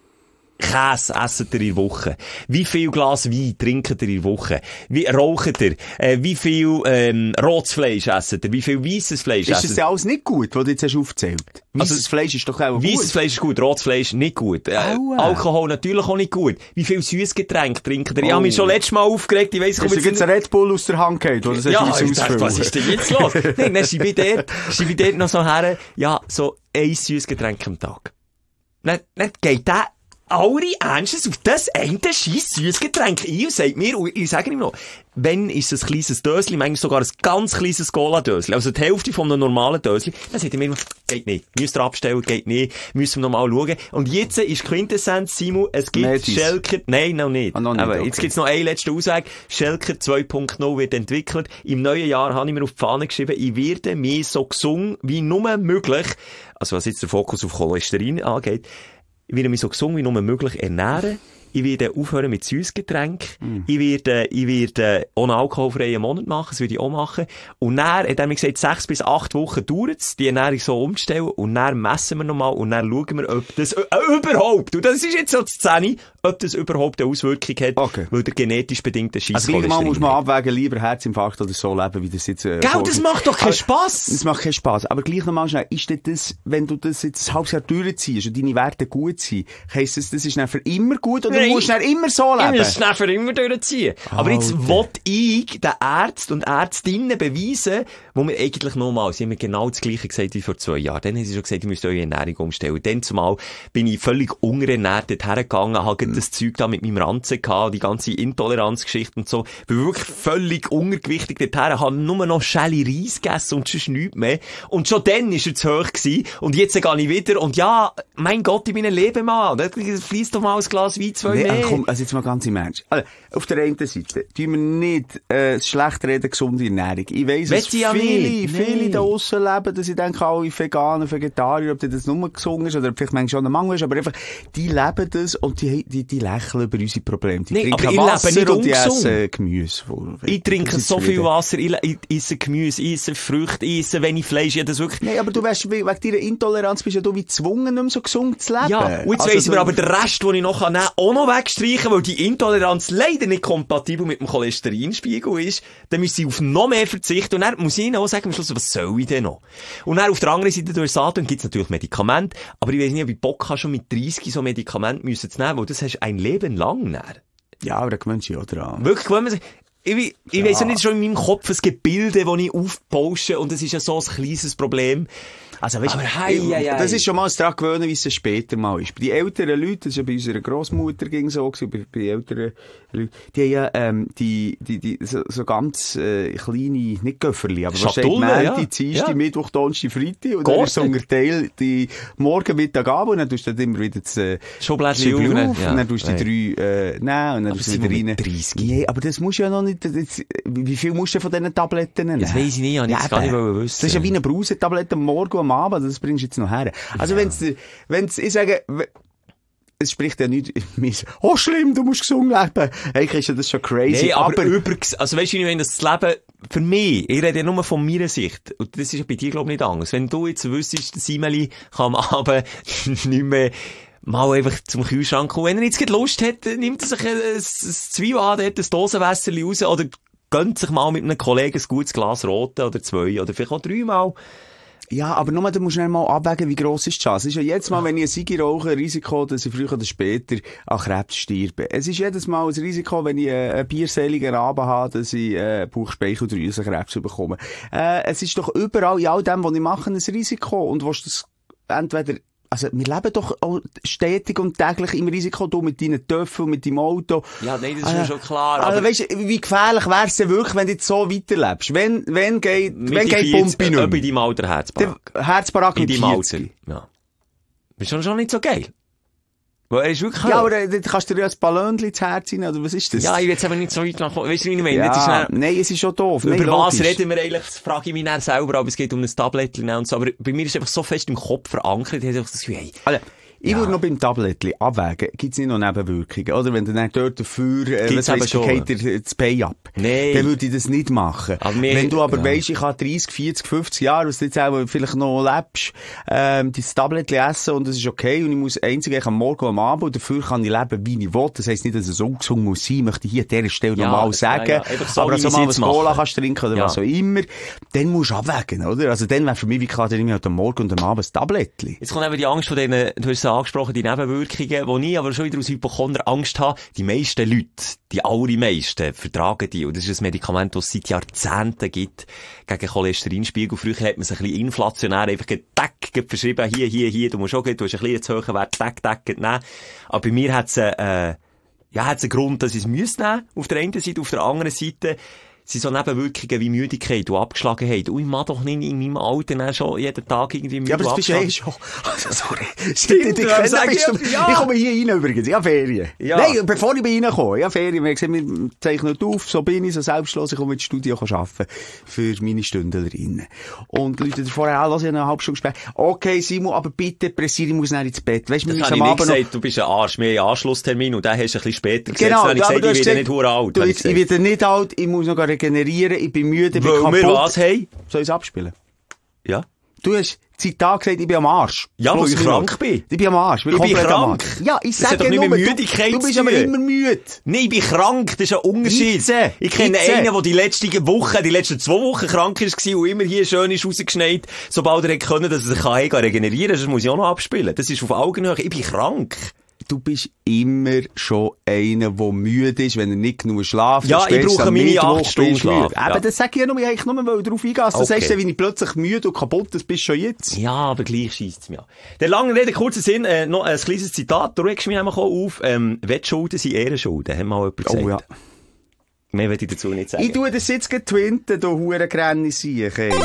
Käse esset ihr in der Woche? Wie viel Glas Wein trinkt ihr in der Woche? Wie raucht ihr? Äh, wie viel ähm, rotes Fleisch esset ihr? Wie viel weisses Fleisch Ist das esset ja ihr? alles nicht gut, was du jetzt hast aufgezählt? Also, Weisses Fleisch ist doch auch Weisses gut. Fleisch ist gut, rotes Fleisch nicht gut. Äh, Aua. Alkohol natürlich auch nicht gut. Wie viel Süßgetränk trinkt ihr? Ich Oh. habe mich schon letztes Mal aufgeregt, ich weiss, ich Hast komme du jetzt jetzt einen Red Bull aus der Hand gehabt, oder? ja, ich dachte, was ist denn jetzt los? Nein, dann schreibe ich dort, schreibe ich dort noch so her, ja, so ein Süßgetränk am Tag. Dann, dann geht der alle Ernstes auf das eine scheiß Süßgetränk ein und sagt mir, und ich sage ihm noch, wenn ist es ein kleines Dösli, manchmal sogar ein ganz kleines Cola-Dösli, also die Hälfte von einem normalen Dösli, dann sagt er mir immer, geht nicht, müsst ihr abstellen, geht nicht, müssen wir noch mal schauen. Und jetzt ist Quintessenz, Simon, es gibt Metis. Schelker, nein, noch nicht. Ah, noch nicht, Aber okay. jetzt gibt's noch einen letzten Aussage, Schelker zwei Punkt null wird entwickelt. Im neuen Jahr habe ich mir auf die Fahne geschrieben, ich werde mich so gesund wie nur möglich, also was jetzt der Fokus auf Cholesterin angeht, ich werde mich so gesund wie nur möglich ernähren. ich werde aufhören mit Süßgetränken, mm. ich werde, ich werde ohne alkoholfreien Monat machen, das würde ich auch machen. Und dann hat er mir gesagt, sechs bis acht Wochen dauert es, die Ernährung so umzustellen, und dann messen wir nochmal, und dann schauen wir, ob das äh, überhaupt, und das ist jetzt so die Szene, ob das überhaupt eine Auswirkung hat, okay. weil der genetisch bedingte Scheisscholesterin. Also, muss man abwägen, lieber Herzinfarkt oder so leben, wie das jetzt, äh, Gell, das macht doch keinen Spass! Das macht keinen Spass. Aber gleich nochmal schnell, ist das, wenn du das jetzt ein halbes Jahr durchziehst und deine Werte gut sind, heisst das, das ist dann für immer gut, oder Nein. du musst dann immer so leben? Ich muss es dann für immer durchziehen. Aber jetzt will ich den Ärzten und Ärztinnen beweisen, wo wir eigentlich nochmal, sie haben mir genau das Gleiche gesagt wie vor zwei Jahren. Dann haben sie schon gesagt, ihr müsst eure Ernährung umstellen. Dann zumal bin ich völlig unterernährt dorthin gegangen, habe mm. das Zeug da mit meinem Ranzen gehabt, die ganze Intoleranzgeschichte und so. Bin wirklich völlig untergewichtig dorthin, habe nur noch Schelle Reis gegessen und sonst nichts mehr. Und schon dann war er zu hoch gewesen. Und jetzt gehe ich wieder. Und ja, mein Gott, ich bin ein Lebemann. Da fließt doch mal ein Glas Wein, zwei nee, mehr. Also komm, also jetzt mal ganz im Ernst. Also, auf der einen Seite tun wir nicht äh, schlecht reden, gesunde Ernährung. Ich weiss, dass viele, ja viele da draussen leben, dass ich denke, alle Veganer, Vegetarier, ob das nur gesund ist oder vielleicht manchmal schon ein Mangel ist, aber einfach, die leben das und die, die, die lächeln über unsere Probleme. Die nee, trinken aber Wasser ich lebe nicht und die ungesund. essen Gemüse. Ich trinke so viel Wasser, ich, ich esse Gemüse, ich esse Früchte, ich esse wenig Fleisch, ich das wirklich... Nein, aber du weißt, wegen deiner Intoleranz bist ja du wie gezwungen, nicht mehr so gesund zu leben. Ja, und jetzt also, weiss ich mir aber den Rest, den ich noch nehmen kann, auch noch wegstreichen, weil die Intoleranz leider nicht kompatibel mit dem Cholesterinspiegel ist. Dann müssen sie auf noch mehr verzichten. Und dann muss ich ihnen auch sagen, am Schluss, was soll ich denn noch? Und dann auf der anderen Seite durch Satan gibt es natürlich Medikamente, aber ich weiss nicht, ob ich Bock habe, schon mit dreissig so Medikamente müssen zu nehmen, weil das hast du ein Leben lang nicht. Ja, aber da gewöhnst du ja dran. Wirklich, gewöhnt man sich. Ich, ich ja. weiss ja nicht, schon in meinem Kopf ein Gebilde, das ich aufbausche, und das ist ja so ein kleines Problem. Also, weißt, aber hei, hei, hei. Das ist schon mal daran gewöhnen, wie es später mal ist. Bei den älteren Leuten, das ist ja bei unserer Grossmutter ging so, bei, bei den älteren Leuten, die haben ja, ähm, die, die, die, so, so ganz, äh, kleine, nicht Göfferli, aber wahrscheinlich Mänti, ja. Dienstag, ja. Mittwoch, Donnerstag, Freitag, und Gott. dann ist so unterteilt, die Morgen, Mittag, Abend, und dann tust du dann immer wieder das, äh, Schublädchen auf, ja. Und dann tust du die drei, äh, nehmen, und dann tust du wieder rein. dreißig. Nee, aber das musst du ja noch nicht, das, wie viel musst du von diesen Tabletten nehmen? Das weiss ich nicht, ich ja, gar nicht wissen. Das ist ja wie eine Brausetablette am Morgen und am Abend, das bringst du jetzt noch her. Also, ja. wenn's, wenn's, ich sage, es spricht ja nicht, oh schlimm, du musst gesund leben. Eigentlich ist ja das schon crazy. Nee, aber, aber über, also weißt du, wenn das Leben, für mich, ich rede ja nur von meiner Sicht, und das ist ja bei dir, glaube ich, nicht anders. Wenn du jetzt wüsstest, dass Simeli kann am Abend nicht mehr mal einfach zum Kühlschrank kommen. Wenn er jetzt Lust hat, nimmt er sich ein, ein, ein Zwiebel an, ein Dosenwässerchen raus, oder gönnt sich mal mit einem Kollegen ein gutes Glas Rote oder zwei, oder vielleicht auch dreimal. Ja, aber nur, du musst schnell mal abwägen, wie gross ist die Chance. Es ist ja jedes Mal, wenn ich ein Sigi rauche, ein Risiko, dass ich früher oder später an Krebs sterbe. Es ist jedes Mal ein Risiko, wenn ich einen bierseligen Abend habe, dass ich äh, Bauchspeicheldrüsenkrebs bekomme. Äh, es ist doch überall, in all dem, was ich mache, ein Risiko. Und willst du das entweder... Also, wir leben doch auch stetig und täglich im Risiko, du mit deinen Töpfen und mit deinem Auto. Ja, nein, das ist äh, mir schon klar. Also, aber weißt du, wie gefährlich wär's denn wirklich, wenn du jetzt so weiterlebst? Wenn, wenn geht, wenn geht Pumpe nicht mehr? Bei deinem Alter Herzbarag. Der Herzbarag in mit deinem Alter. vierzig. Ja. Ist schon, schon nicht so geil. Weil er ist wirklich... Ja, aber dann kannst du dir ja ein Ballonchen ins Herz rein, oder was ist das? Ja, ich will jetzt aber nicht so weit nach... Weißt du, wie ich meine? Ja, schnell... Nein, es ist schon doof. Über nein, was logisch. reden wir eigentlich? Das frage ich mich dann selber, aber es geht um ein Tablettchen und so. Aber bei mir ist es einfach so fest im Kopf verankert, ich habe das Gefühl, hey... Also, ich ja. würde noch beim Tablettchen abwägen, gibt's nicht noch Nebenwirkungen? Oder wenn du dann dort dafür, äh, was weiss, geht dir das Pay ab. Nee. Dann würde ich das nicht machen. Aber wir, wenn du aber ja. weisst, ich habe dreißig, vierzig, fünfzig Jahre, was du jetzt auch vielleicht noch lebst, ähm, dieses Tablettchen essen und das ist okay und ich muss einzig am Morgen und am Abend und dafür kann ich leben, wie ich will. Das heisst nicht, dass es ungesund muss sein, möchte ich hier an dieser Stelle ja, nochmal sagen. Ja, ja. So, aber dass du mal was Cola kannst trinken oder ja. was auch immer, dann musst du abwägen, oder? Also dann wäre für mich wie klar, dann nehme ich halt am Morgen und am Abend das Tablettchen. Jetzt kommt eben die Angst von denen, du hast es angesprochen, die Nebenwirkungen, wo ich aber schon wieder aus Hypochonder Angst habe. Die meisten Leute, die allermeisten, vertragen die. Und das ist ein Medikament, das es seit Jahrzehnten gibt, gegen Cholesterinspiegel. Früher hat man es ein bisschen inflationär einfach tack, verschrieben, hier, hier, hier, du musst auch gehen, du hast ein bisschen zu hohen Wert, tack, tack, nehmen. Aber bei mir hat es, äh, ja, hat es einen Grund, dass ich es nehmen muss, auf der einen Seite, auf der anderen Seite, sind so Nebenwirkungen wie Müdigkeit und Abgeschlagenheit. Und ich mag doch nicht in meinem Alter dann schon jeden Tag irgendwie müde. Ja, aber das bist du eh schon. Also, sorry. Stimmt, ich, ich, ich, sagen, bist du, ja. ich komme hier rein übrigens. Ich habe Ferien. Ja. Nein, bevor ich bin reinkomme. Ich habe Ferien. Wir haben gesagt, wir zeichnen auf. So bin ich, so selbstlos. Ich komme ins Studio arbeiten für meine Stündlerinnen. Und Leute vorher auch, lass ich eine halbe Stunde später. Okay, Simon, aber bitte pressiere, ich muss nicht ins Bett. Weißt, das habe ich nicht gesagt, noch... du bist ein Arsch. Wir haben einen Anschlusstermin und den hast du ein bisschen später gesagt. Genau, dann habe ich gesagt, ich werde nicht hure alt. Du, ich, ich werde nicht alt, ich muss noch regenerieren, ich bin müde, ich bin kaputt. Wir was haben? Soll ich es abspielen? Ja. Du hast Zitat gesagt, ich bin am Arsch. Ja, weil ich krank bin. Ich bin am Arsch. Ich bin, ich bin krank. Ja, ich das sage nur, nur, Müdigkeit du, du bist aber immer müde. Nein, ich bin krank, das ist ein Unterschied. Itze. Ich kenne Itze. einen, der die letzten Wochen, die letzten zwei Wochen krank war und immer hier schön ist rausgeschneit, sobald er können, dass er sich kann regenerieren kann. Das muss ich auch noch abspielen. Das ist auf Augenhöhe. Ich bin krank. Du bist immer schon einer, der müde ist, wenn er nicht genug schlaft. Ja, ich brauche meine acht Stunden Schlaf. Ja. Aber das sage ich ja nur, ich eigentlich nur mal darauf eingehen. Du Okay. sagst ja, wenn ich plötzlich müde und kaputt das bist schon jetzt. Ja, aber gleich scheisst es mir an. Der langen Rede, kurzer Sinn, äh, noch ein kleines Zitat. Du regst mich nämlich auch auf, ähm, Wettschulden sind Ehrenschulden, hat mal jemand gesagt. Oh ja. Mehr will ich dazu nicht sagen. Ich tue das jetzt getwinten, du Hurengränni siech, ey.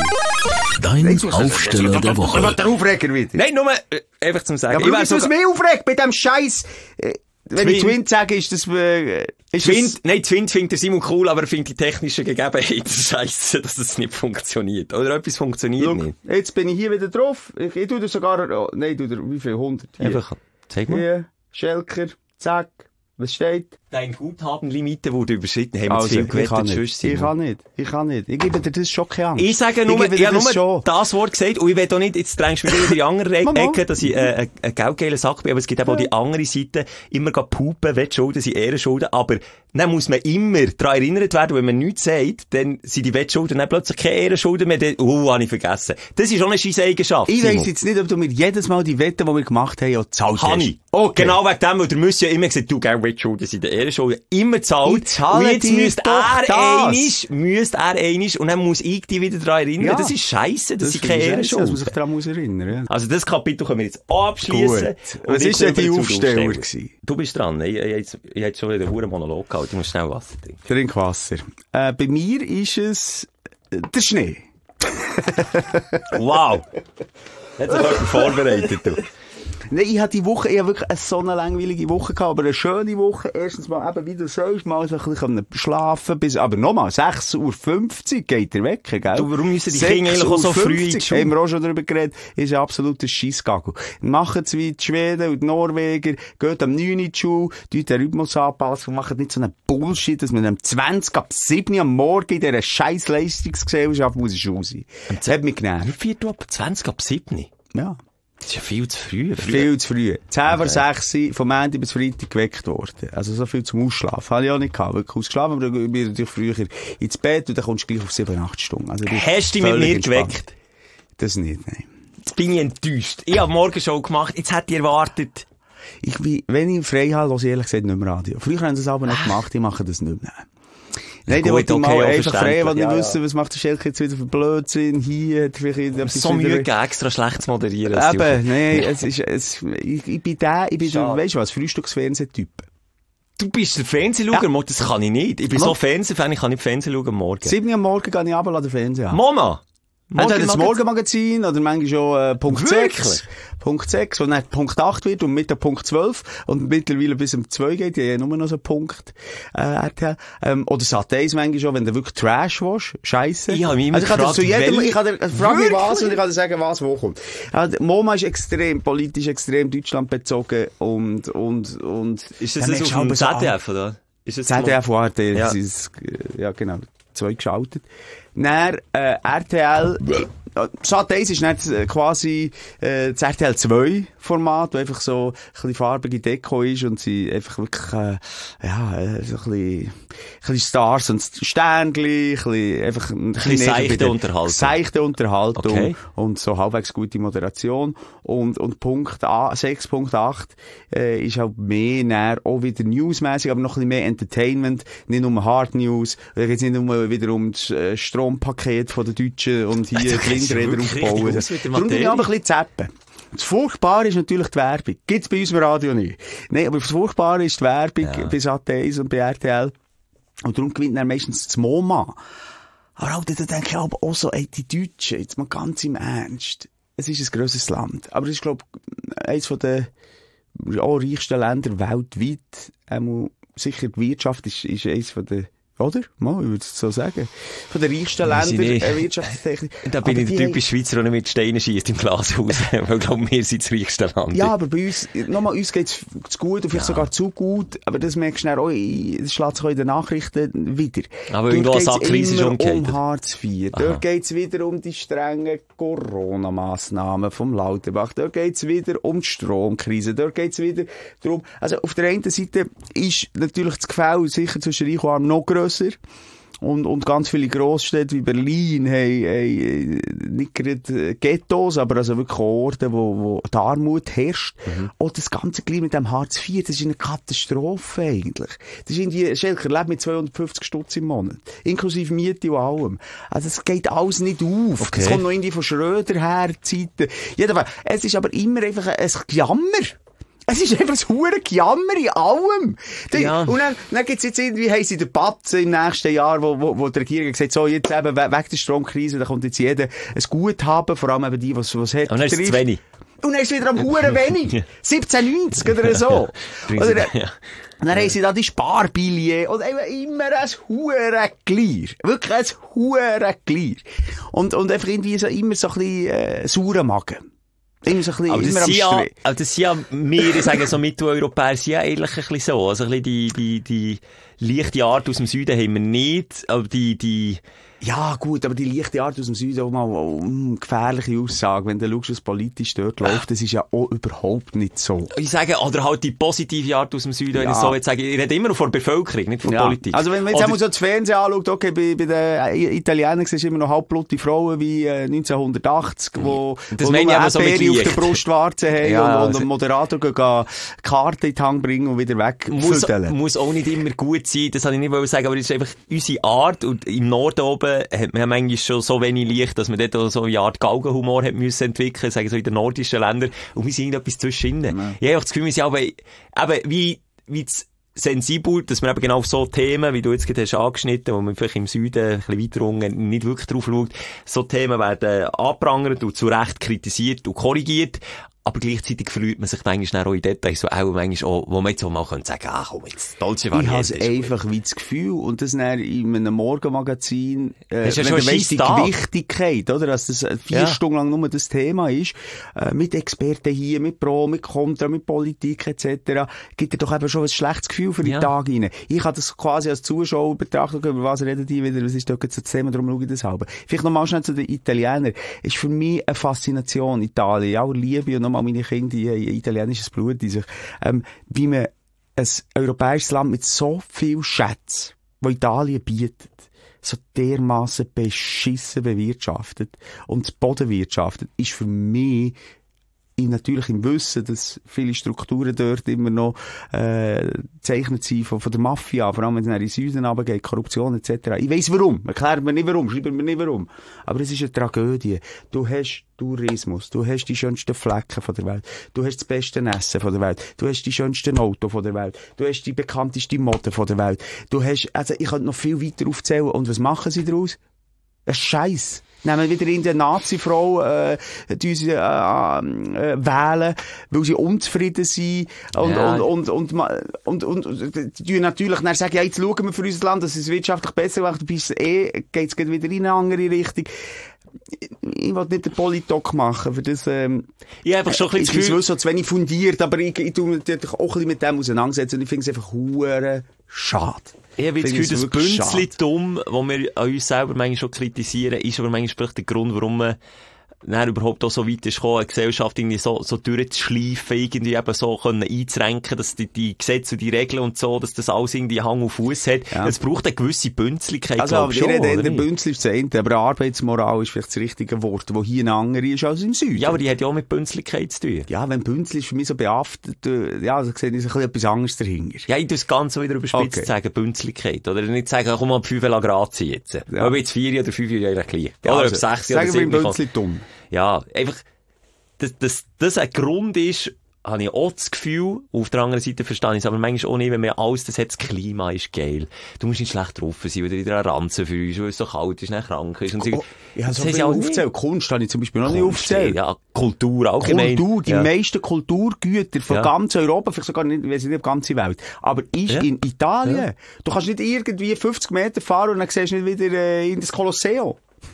Dein Aufsteller der Woche. Was der Aufreger wieder? Nein, nur, äh, einfach zum Sagen. Ja, aber weißt du, was mich aufregt bei dem Scheiß? Äh, wenn Twin. ich Twint sage, ist das, äh, ist Twint, das... nein, Twint findet der Simon cool, aber er findet die technischen Gegebenheiten scheiße, dass das nicht funktioniert. Oder etwas funktioniert Schau, nicht. jetzt bin ich hier wieder drauf. Ich, ich tue das sogar, oh, nein, du, wie viel? hundert? Hier. Einfach, zeig mal. Hier, Schelker, zack. Was steht? Dein Guthabenlimite wurde überschritten. Haben wir Also, zu viel ich kann gewettet, nicht. sonst, Ich Simon? kann nicht. Ich kann nicht. Ich gebe dir das schon keine Angst. Ich sage nur, ich ich habe das nur schon. das Wort gesagt, und ich will auch nicht, jetzt drängst du mich wieder in die andere Mama. Ecke, dass ich äh, ein, ein geldgeiler Sack bin, aber es gibt eben auch die andere Seite, immer gehen pupen, Wettschulden sind Ehrenschulden, aber dann muss man immer daran erinnert werden, wenn man nichts sagt, dann sind die Wettschulden dann plötzlich keine Ehrenschulden mehr, dann, oh, habe ich vergessen. Das ist auch eine scheisse Eigenschaft. Ich Simon. weiss jetzt nicht, ob du mir jedes Mal die Wetten, die wir gemacht haben, auch gezahlt hast. Hani. Okay. Genau wegen dem, weil der müsste ja immer gesagt, du, gell, Wettschulden sind die Ehrenschulden, immer zahlt. Ich zahle Und jetzt dir müsste doch er das. einisch, müsste er einisch, und dann muss ich dich wieder daran erinnern. Ja. Das ist scheisse, das, Das sind keine ist Ehrenschulden. dass man sich daran muss erinnern, ja. Also das Kapitel können wir jetzt auch abschließen. Gut. Was ist denn die Aufsteller gewesen? Du bist dran. Ich, ich, ich, ich hätte schon wieder einen hohen Monolog gehabt. Ich muss schnell Wasser trinken. Trink Wasser. Äh, bei mir ist es äh, der Schnee. Wow! Hat sich jemand vorbereitet, du. Nein, ich hatte die Woche, ich habe wirklich eine so eine langweilige Woche gehabt, aber eine schöne Woche. Erstens mal eben, wie du sagst, mal so ein bisschen schlafen bis, aber nochmal, sechs Uhr fünfzig geht der weg, gell? Du, warum müssen die Kinder eigentlich auch so früh in die Schule? Haben wir auch schon darüber geredet, ist ein absoluter Scheissgagel. Machen es wie die Schweden und die Norweger, geht am neun in die Schule, tun den Rhythmus anpassen und machen nicht so einen Bullshit, dass man am zwanzig ab sieben am Morgen in dieser scheiß Leistungsgesellschaft muss ich schon sein. Das hat mich genervt. Wie viel du ab zwanzig ab sieben? Ja. Das ist ja viel zu früh. Viel zu früh. zehn vor Okay. sechs vom Montag bis Freitag geweckt worden. Also so viel zum Ausschlafen. Habe ich auch nicht gehabt. Wirklich ausgeschlafen, aber dann bin ich natürlich früher ins Bett und dann kommst du gleich auf sieben, acht Stunden. Also, Hast du dich mit mir entspannt. geweckt? Das nicht, nein. Jetzt bin ich enttäuscht. Ich habe Morgenshow gemacht, jetzt hätte ich erwartet. Ich bin, wenn ich frei habe, höre ich ehrlich gesagt nicht mehr Radio. Früher haben sie das aber nicht gemacht, ich mache das nicht mehr. Nein, die Gut, wollte ich okay, mal auch einfach frei, weil verständlich. nicht Ja, wissen, was macht der Schelke jetzt wieder für Blödsinn. Hier hat vielleicht etwas So Mühe wieder... gegeben, extra schlecht zu moderieren. als die Eben, nein, es ist, es, ich, ich bin der, ich bin der, Schade. weißt du was, Frühstücksfernsehtyp. Du bist der Fernsehschauer, Ja. Mo, das kann ich nicht. Ich bin Mo- so Fernsehfan, ich kann nicht Fernsehen schauen am Morgen. sieben Uhr am Morgen gehe ich runter, lasse den Fernseher an. Mama! Entweder das Morgen- Morgenmagazin oder manchmal schon äh, Punkt Wirklich? sechs. Punkt sechs, wo dann Punkt acht wird und Mittag Punkt zwölf und mittlerweile bis um zwei geht, die haben ja nur noch so einen Punkt äh, R T L. Ähm, oder Sat eins manchmal schon, wenn du wirklich Trash willst, scheisse. Ich habe mich immer also ich kann dir zu gefragt, jedem, welche- ich kann dir, frag mich was Wirklich? und ich kann dir sagen, was wo kommt. Also, MoMA ist extrem, politisch extrem Deutschland bezogen und, und, und... Ist das dann das merkst auf du dem aber so, Z D F, oder? Ist das Z D F und R T L, Ja. das ist, äh, ja genau, zwei geschaltet. Dann, äh, R T L, äh, Sat eins ist nicht äh, quasi äh, das R T L zwei Format, wo einfach so ein bisschen farbige Deko ist und sie einfach wirklich, äh, ja, äh, so ein bisschen, ein bisschen Stars und Sternchen, ein bisschen, einfach ein bisschen näher bei seichte der- Unterhaltung. Seichte Unterhaltung Okay. und so halbwegs gute Moderation. Und, und Punkt A, sechs Punkt acht äh, ist auch mehr näher, auch wieder newsmäßig, aber noch ein bisschen mehr Entertainment, nicht nur Hard News, da geht's nicht nur wieder um das äh, Strompaket von den Deutschen und hier Da geht's die Windräder wirklich aufbauen. richtig aus mit der Darum bin ich Materie. aber ein bisschen zappen. Das Furchtbare ist natürlich die Werbung. Gibt's bei uns im Radio nicht. Nein, aber das Furchtbare ist die Werbung Ja. bei Sat eins und bei R T L. Und darum gewinnt er meistens das MoMA. Aber halt, da denke ich auch so, ey, die Deutschen, jetzt mal ganz im Ernst. Es ist ein grosses Land. Aber es ist, glaube ich, eines von den auch reichsten Länder weltweit. Ähm, sicher die Wirtschaft ist, ist eines von den, oder? Mal, ich würde es so sagen. Von den reichsten Ländern, äh, Wirtschaftstechnik. Da bin aber ich der typische Schweizer, der nicht mit Steinen schiesst im Glashaus. Weil, ich glaube, wir sind das reichste Land. Ja, aber bei uns, nochmal, uns geht's zu gut, und vielleicht ja. sogar zu gut, aber das merkst du dann auch, das schlägt sich auch in den Nachrichten wieder. Aber irgendwo eine Sackkrise ist umgekehrt. Um Hartz vier. Aha. Dort geht's wieder um die strengen Corona-Massnahmen vom Lauterbach. Dort geht's wieder um die Stromkrise. Dort geht's wieder darum, also auf der einen Seite ist natürlich das Gefälle sicher zwischen Reich und Arm noch grösser. Und, und ganz viele Grossstädte wie Berlin haben, haben nicht gerade Ghettos, aber also wirklich Orte, wo, wo die Armut herrscht. Mhm. Und das ganze gleich mit dem Hartz vier, das ist eine Katastrophe eigentlich. Das ist irgendwie, Schelker lebt mit zweihundertfünfzig Stutz im Monat. Inklusive Miete und allem. Also es geht alles nicht auf. Okay. Das kommt noch irgendwie von Schröder her, Zeiten. Jedenfalls, es ist aber immer einfach ein, ein Jammer. Es ist einfach ein hure Gejammer in allem. Ja. Und dann, dann gibt's jetzt irgendwie, haben sie Debatte im nächsten Jahr, wo, wo, wo die Regierung gesagt, so, jetzt eben, weg der Stromkrise, da kommt jetzt jeder ein Guthaben, vor allem eben die, was, was hat. Und dann ist es zu wenig. Und dann ist es wieder am Huren wenig. siebzehn neunzig oder so. Oder, ja. Und dann haben sie da die Sparbillet und eben immer ein Hurenglier. Wirklich ein Hurenglier. Und, und einfach irgendwie so, immer so ein bisschen, äh, sauren Magen. Immer so ein bisschen, aber das immer am ja, aber das sind ja, wir, ich sage so Mitteleuropäer, sind ja eigentlich ein bisschen so. Also ein bisschen die, die, die leichte Art aus dem Süden haben wir nicht, aber die, die, ja, gut, aber die leichte Art aus dem Süden auch mal, oh, mh, gefährliche Aussage, wenn du schaust, was politisch dort läuft, das ist ja auch überhaupt nicht so. Ich sage, oder halt die positive Art aus dem Süden, ja. Wenn ich so jetzt sage, ich rede immer noch von der Bevölkerung, nicht von ja. Politik. Also wenn man jetzt einmal so das Fernsehen anschaut, okay, bei, bei den Italienern siehst du immer noch halbblutige Frauen wie äh, neunzehnhundertachtzig, wo, das wo nur eine so auf der Brustwarze haben ja, und, und also einen Moderator gehen Karten in die Hand bringen und wieder weg muss, muss auch nicht immer gut sein, das habe ich nicht sagen, aber es ist einfach unsere Art, und im Norden oben hat man manchmal schon so wenig Licht, dass man dort auch so eine Art Galgenhumor hat müssen entwickeln, sagen so in den nordischen Ländern, und wir sind etwas zwischen. Mhm. Ich habe auch das Gefühl, wir sind aber, eben, wie, wie sensibel, dass man eben genau auf so Themen, wie du jetzt gerade hast angeschnitten, wo man vielleicht im Süden ein bisschen weiter unten nicht wirklich drauf schaut, so Themen werden angeprangert und zu Recht kritisiert und korrigiert, aber gleichzeitig verliert man sich manchmal auch in Details, so auch manchmal auch, wo man jetzt auch mal sagen könnte, ah, komm, jetzt, deutsche Variante. Ich habe einfach wie das Gefühl, und das dann in einem Morgenmagazin, äh, ja, wenn du weißt, die Gewichtigkeit, oder, dass das vier ja. Stunden lang nur das Thema ist, äh, mit Experten hier, mit Pro, mit Contra, mit Politik et cetera, gibt dir doch eben schon ein schlechtes Gefühl für die ja. Tage rein. Ich habe das quasi als Zuschauer betrachtet, über was reden die wieder, was ist da jetzt das Thema, darum schaue ich das halber. Vielleicht nochmal schnell zu den Italienern. Ist für mich eine Faszination, Italien, auch Liebe, und nochmal meine Kinder, die haben italienisches Blut in sich, ähm, wie man ein europäisches Land mit so viel Schätzen, die Italien bietet, so dermassen beschissen bewirtschaftet und das Boden wirtschaftet, ist für mich in, natürlich im Wissen, dass viele Strukturen dort immer noch äh, gezeichnet sind von, von der Mafia, vor allem wenn es nach den Süden runtergeht, Korruption et cetera. Ich weiss warum, erklärt mir nicht warum, schreibt mir nicht warum. Aber es ist eine Tragödie. Du hast Tourismus, du hast die schönsten Flecken von der Welt, du hast das beste Essen von der Welt, du hast die schönsten Autos von der Welt, du hast die bekannteste Mode von der Welt, du hast, also ich könnte noch viel weiter aufzählen, und was machen sie daraus? Ein Scheiß. Nehmen wieder in der Nazi-Frau, äh, die sie, äh, äh, wählen, weil sie unzufrieden sind, und, ja. und, und, und, und, und, und, die natürlich dann sagen, ja, jetzt schauen wir für unser Land, dass es wirtschaftlich besser macht, bis eh, geht's wieder in eine andere Richtung. Ich will nicht den Politok machen, für das, ähm, ich habe einfach schon ein bisschen das Gefühl, so zu wenig fundiert, aber ich, ich tue mich natürlich auch ein bisschen mit dem auseinandersetzen, und ich finde es einfach hure schade. Ich habe das Gefühl, das Bünzli dumm, das wir an uns selber manchmal schon kritisieren, ist aber manchmal vielleicht der Grund, warum man dann überhaupt auch so weit ist gekommen, eine Gesellschaft irgendwie so, so durchzuschleifen, irgendwie eben so können einzurenken, dass die, die Gesetze und die Regeln und so, dass das alles irgendwie Hang und Fuß hat. Ja. Es braucht eine gewisse Bünzlichkeit, also, glaube ich schon. Also, wir reden, Bünzli ist das eine, aber Arbeitsmoral ist vielleicht das richtige Wort, das hier eine andere ist als im Süden. Ja, aber die hat ja auch mit Bünzlichkeit zu tun. Ja, wenn Bünzli ist für mich so behaftet, ja, also sehe ich so ein bisschen etwas anderes dahinter. Ja, ich tue es ganz so wieder überspitzt okay. sagen, Bünzlichkeit. Oder nicht sagen, komm mal, fünf Grad sein jetzt. Ja. Ob jetzt vier oder fünf Jahre gleich. Ja, oder also, ob sechs oder sieben. Sagen wir im Bünzli dumm. Ja, einfach, dass, dass, das ein Grund ist, habe ich auch das Gefühl, auf der anderen Seite verstehe ich es, aber manchmal auch nicht, wenn man alles das hat, das Klima ist geil. Du musst nicht schlecht drauf sein, weil du wieder einen Ranzen fühlst, weil es so kalt ist, nicht krank ist. Und so. Oh, ich habe das so viel auch aufgezählt. Kunst habe ich zum Beispiel noch Kunst, nicht aufgezählt. Ja, Kultur allgemein. Kultur, die ja. meisten Kulturgüter von Ja. ganz Europa, vielleicht sogar nicht, weiss ich nicht, auf ganze Welt, aber ist Ja. in Italien. Ja. Du kannst nicht irgendwie fünfzig Meter fahren und dann siehst du nicht wieder äh, in das Kolosseum.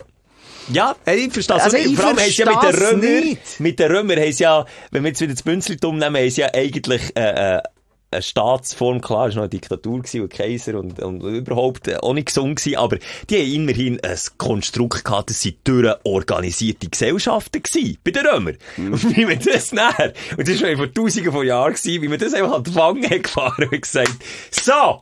Ja, ich verstehe Also also, ich vor allem haben sie ja mit den versteh's Römer, nicht. mit den Römer haben sie ja, wenn wir jetzt wieder das Bünzlitum nehmen, haben sie ja eigentlich, äh, äh, eine Staatsform, klar, es war noch eine Diktatur gewesen, und Kaiser und, und überhaupt äh, auch nicht gesund gewesen, aber die haben immerhin ein Konstrukt gehabt, das sind durchorganisierte Gesellschaften gewesen, bei den Römern. Mhm. Und wie man das nachher, und das war schon vor tausenden von Jahren gewesen, wie man das einfach an die Wange hat gefahren und gesagt, so,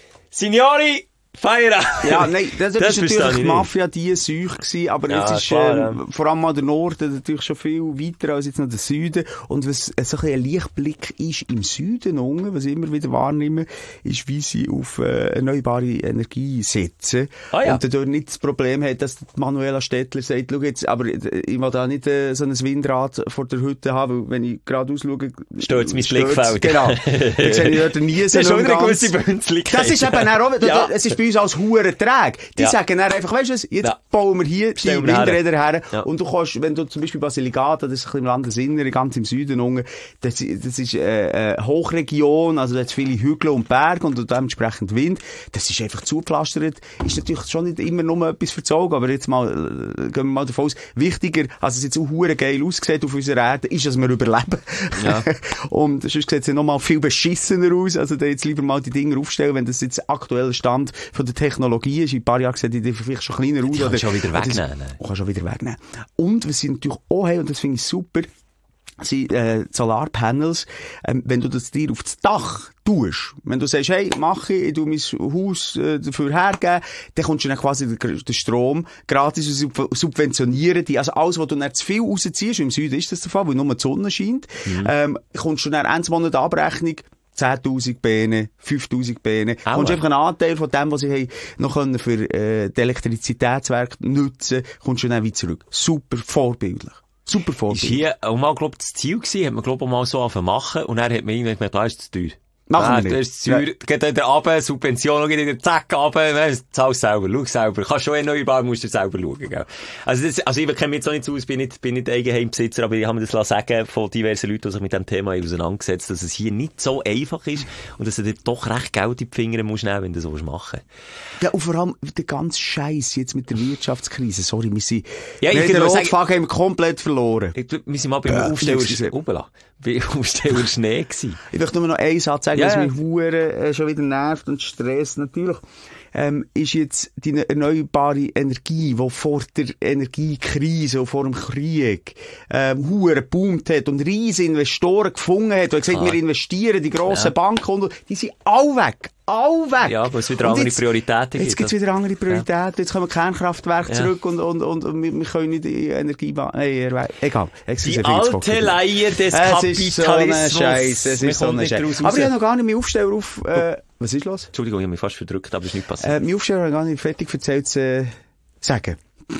Signori, Feierabend. Ja, nein, das, das, Das ist verstehe natürlich ich Mafia, die Seuche gewesen, aber Ja, jetzt ist, klar, äh, ja. vor allem mal der Norden natürlich schon viel weiter als jetzt noch der Süden. Und was so ein bisschen ein Lichtblick ist im Süden unten, was ich immer wieder wahrnehme, ist, wie sie auf äh, erneuerbare Energie setzen. Ah, ja. Und dadurch nicht das Problem hat, dass Manuela Stettler sagt, schau jetzt, aber äh, ich will da nicht äh, so ein Windrad vor der Hütte haben, weil wenn ich gerade ausschaue, Stört's mein stört's- Blickfeld. Genau. Dann sehe ich dort nie Das ist schon eine gewisse ganz... Bünzlichkeit. Das ist eben auch, Ja. es ist bei uns als Huren Träge. Die Ja. sagen dann einfach, weißt du was, jetzt Ja. bauen wir hier die Stellen wir her. Windräder her. Ja. Und du kannst, wenn du zum Beispiel Basilicata, das ist ein bisschen im Landesinneren, ganz im Süden unten, das, das ist äh, äh, Hochregion, also da hat viele Hügel und Berge und dementsprechend Wind. Das ist einfach zugepflastert. Ist natürlich schon nicht immer nur etwas verzogen, aber jetzt mal, äh, gehen wir mal davon aus, wichtiger, als es jetzt auch hure geil aussieht auf unserer Erde, ist, dass wir überleben. Ja. Und sonst sieht es ja noch mal viel beschissener aus. Also da jetzt lieber mal die Dinger aufstellen, wenn das jetzt aktueller Stand von der Technologie ist. In ein paar Jahren sehen die vielleicht schon kleiner aus. Die kannst du schon wieder oder das- wegnehmen. Oh, kannst du schon wieder wegnehmen. Und was sie natürlich auch haben, und das finde ich super, sind äh, Solarpanels, ähm, wenn du das dir auf das Dach tust, wenn du sagst, hey, mach ich, ich tu mein Haus äh, dafür hergeben, dann kommst du dann quasi den, den Strom gratis und sub- subventionieren die. Also alles, was du dann zu viel rausziehst, im Süden ist das der Fall, weil nur die Sonne scheint, Mhm. ähm, kommst du dann Ende Monat Abrechnung, zehntausend Bähne, fünftausend Bähne. Aua. Kommst einfach einen Anteil von dem, was sie haben, noch können für äh, die Elektrizitätswerke nutzen, kommst du dann wieder zurück. Super vorbildlich. Super Ist vorbildlich. hier auch mal, glaub, das Ziel gewesen, hat man, glaub, auch mal so angefangen machen, und dann hat man irgendwie gemerkt, da ist es zu teuer. Machen wir ah, nicht. das ist zu teuer, Ja. geht wieder runter, Subventionen, geht wieder zack runter, zahlst selber, schau selber. Kannst schon erneuerbar, musst du selber schauen, gell. Also, das, also ich kenne mich jetzt auch nicht so aus, bin nicht, bin nicht Eigenheimbesitzer, aber ich habe mir das lassen sagen von diversen Leuten, die sich mit dem Thema auseinandergesetzt, dass es hier nicht so einfach ist und dass du dir doch recht Geld in die Finger musst nehmen, wenn du so was machen. Ja, und vor allem der ganze Scheiß jetzt mit der Wirtschaftskrise. Sorry, wir sind, Ja, wir ich haben den würde sagen- Rotfag haben wir komplett verloren. Ich, wir sind mal beim Ja, Aufsteller, excuse. Ubela, beim Aufsteller Schnee gewesen. Ich möchte nur noch einen Satz sagen, Ja, was ja. mich hure äh, schon wieder nervt und stresst. Natürlich ähm, ist jetzt die erneuerbare Energie, die vor der Energiekrise und vor dem Krieg ähm, hure boomt hat und riesige Investoren gefunden hat, die gesagt, Ah. wir investieren, die grossen Ja. Banken, und die sind alle weg. Alle weg. Ja, weil es wieder Und andere jetzt- Prioritäten gibt. Jetzt gibt's wieder andere Prioritäten. Jetzt kommen Kernkraftwerke Ja. zurück und, und, und, und wir, wir können nicht die Energie... Hey, egal. Excuse, Die viel zu alte fokussiert. Leier des Es ist so eine Kapitalismus. Scheiße, es Man ist so kommt eine nicht Scheiße. draus Aber ich raus. habe noch gar nicht meinen Aufsteller auf... Äh, was ist los? Entschuldigung, ich habe mich fast verdrückt, aber es ist nicht passiert. Äh, mein Aufsteller habe ich gar nicht fertig erzählt zu äh, sagen.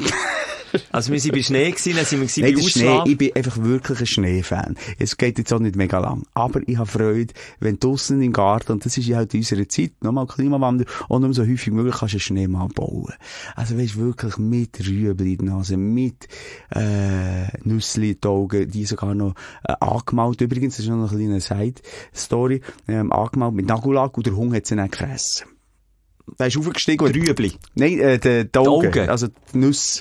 Also wir sind bei Schnee gewesen, dann sind wir gewesen Nein, bei der Schnee, Ausschlag. ich bin einfach wirklich ein Schneefan. Es geht jetzt auch nicht mega lang. Aber ich habe Freude, wenn draussen im Garten, und das ist ja halt in unserer Zeit, nochmal Klimawandel, und nur so häufig möglich kannst du einen Schneemann bauen. Also weisst wirklich mit Rüebli in der Nase, mit äh, Nüssli in die Augen, die sogar noch äh, angemalt. Übrigens, das ist noch eine kleine Side-Story, ähm, angemalt mit Nagellack, und der Hund hat sie dann gefressen. Der ist aufgestiegen. Die Rüebli. Nein, äh, die, die Augen. Augen. Also die Nüsse.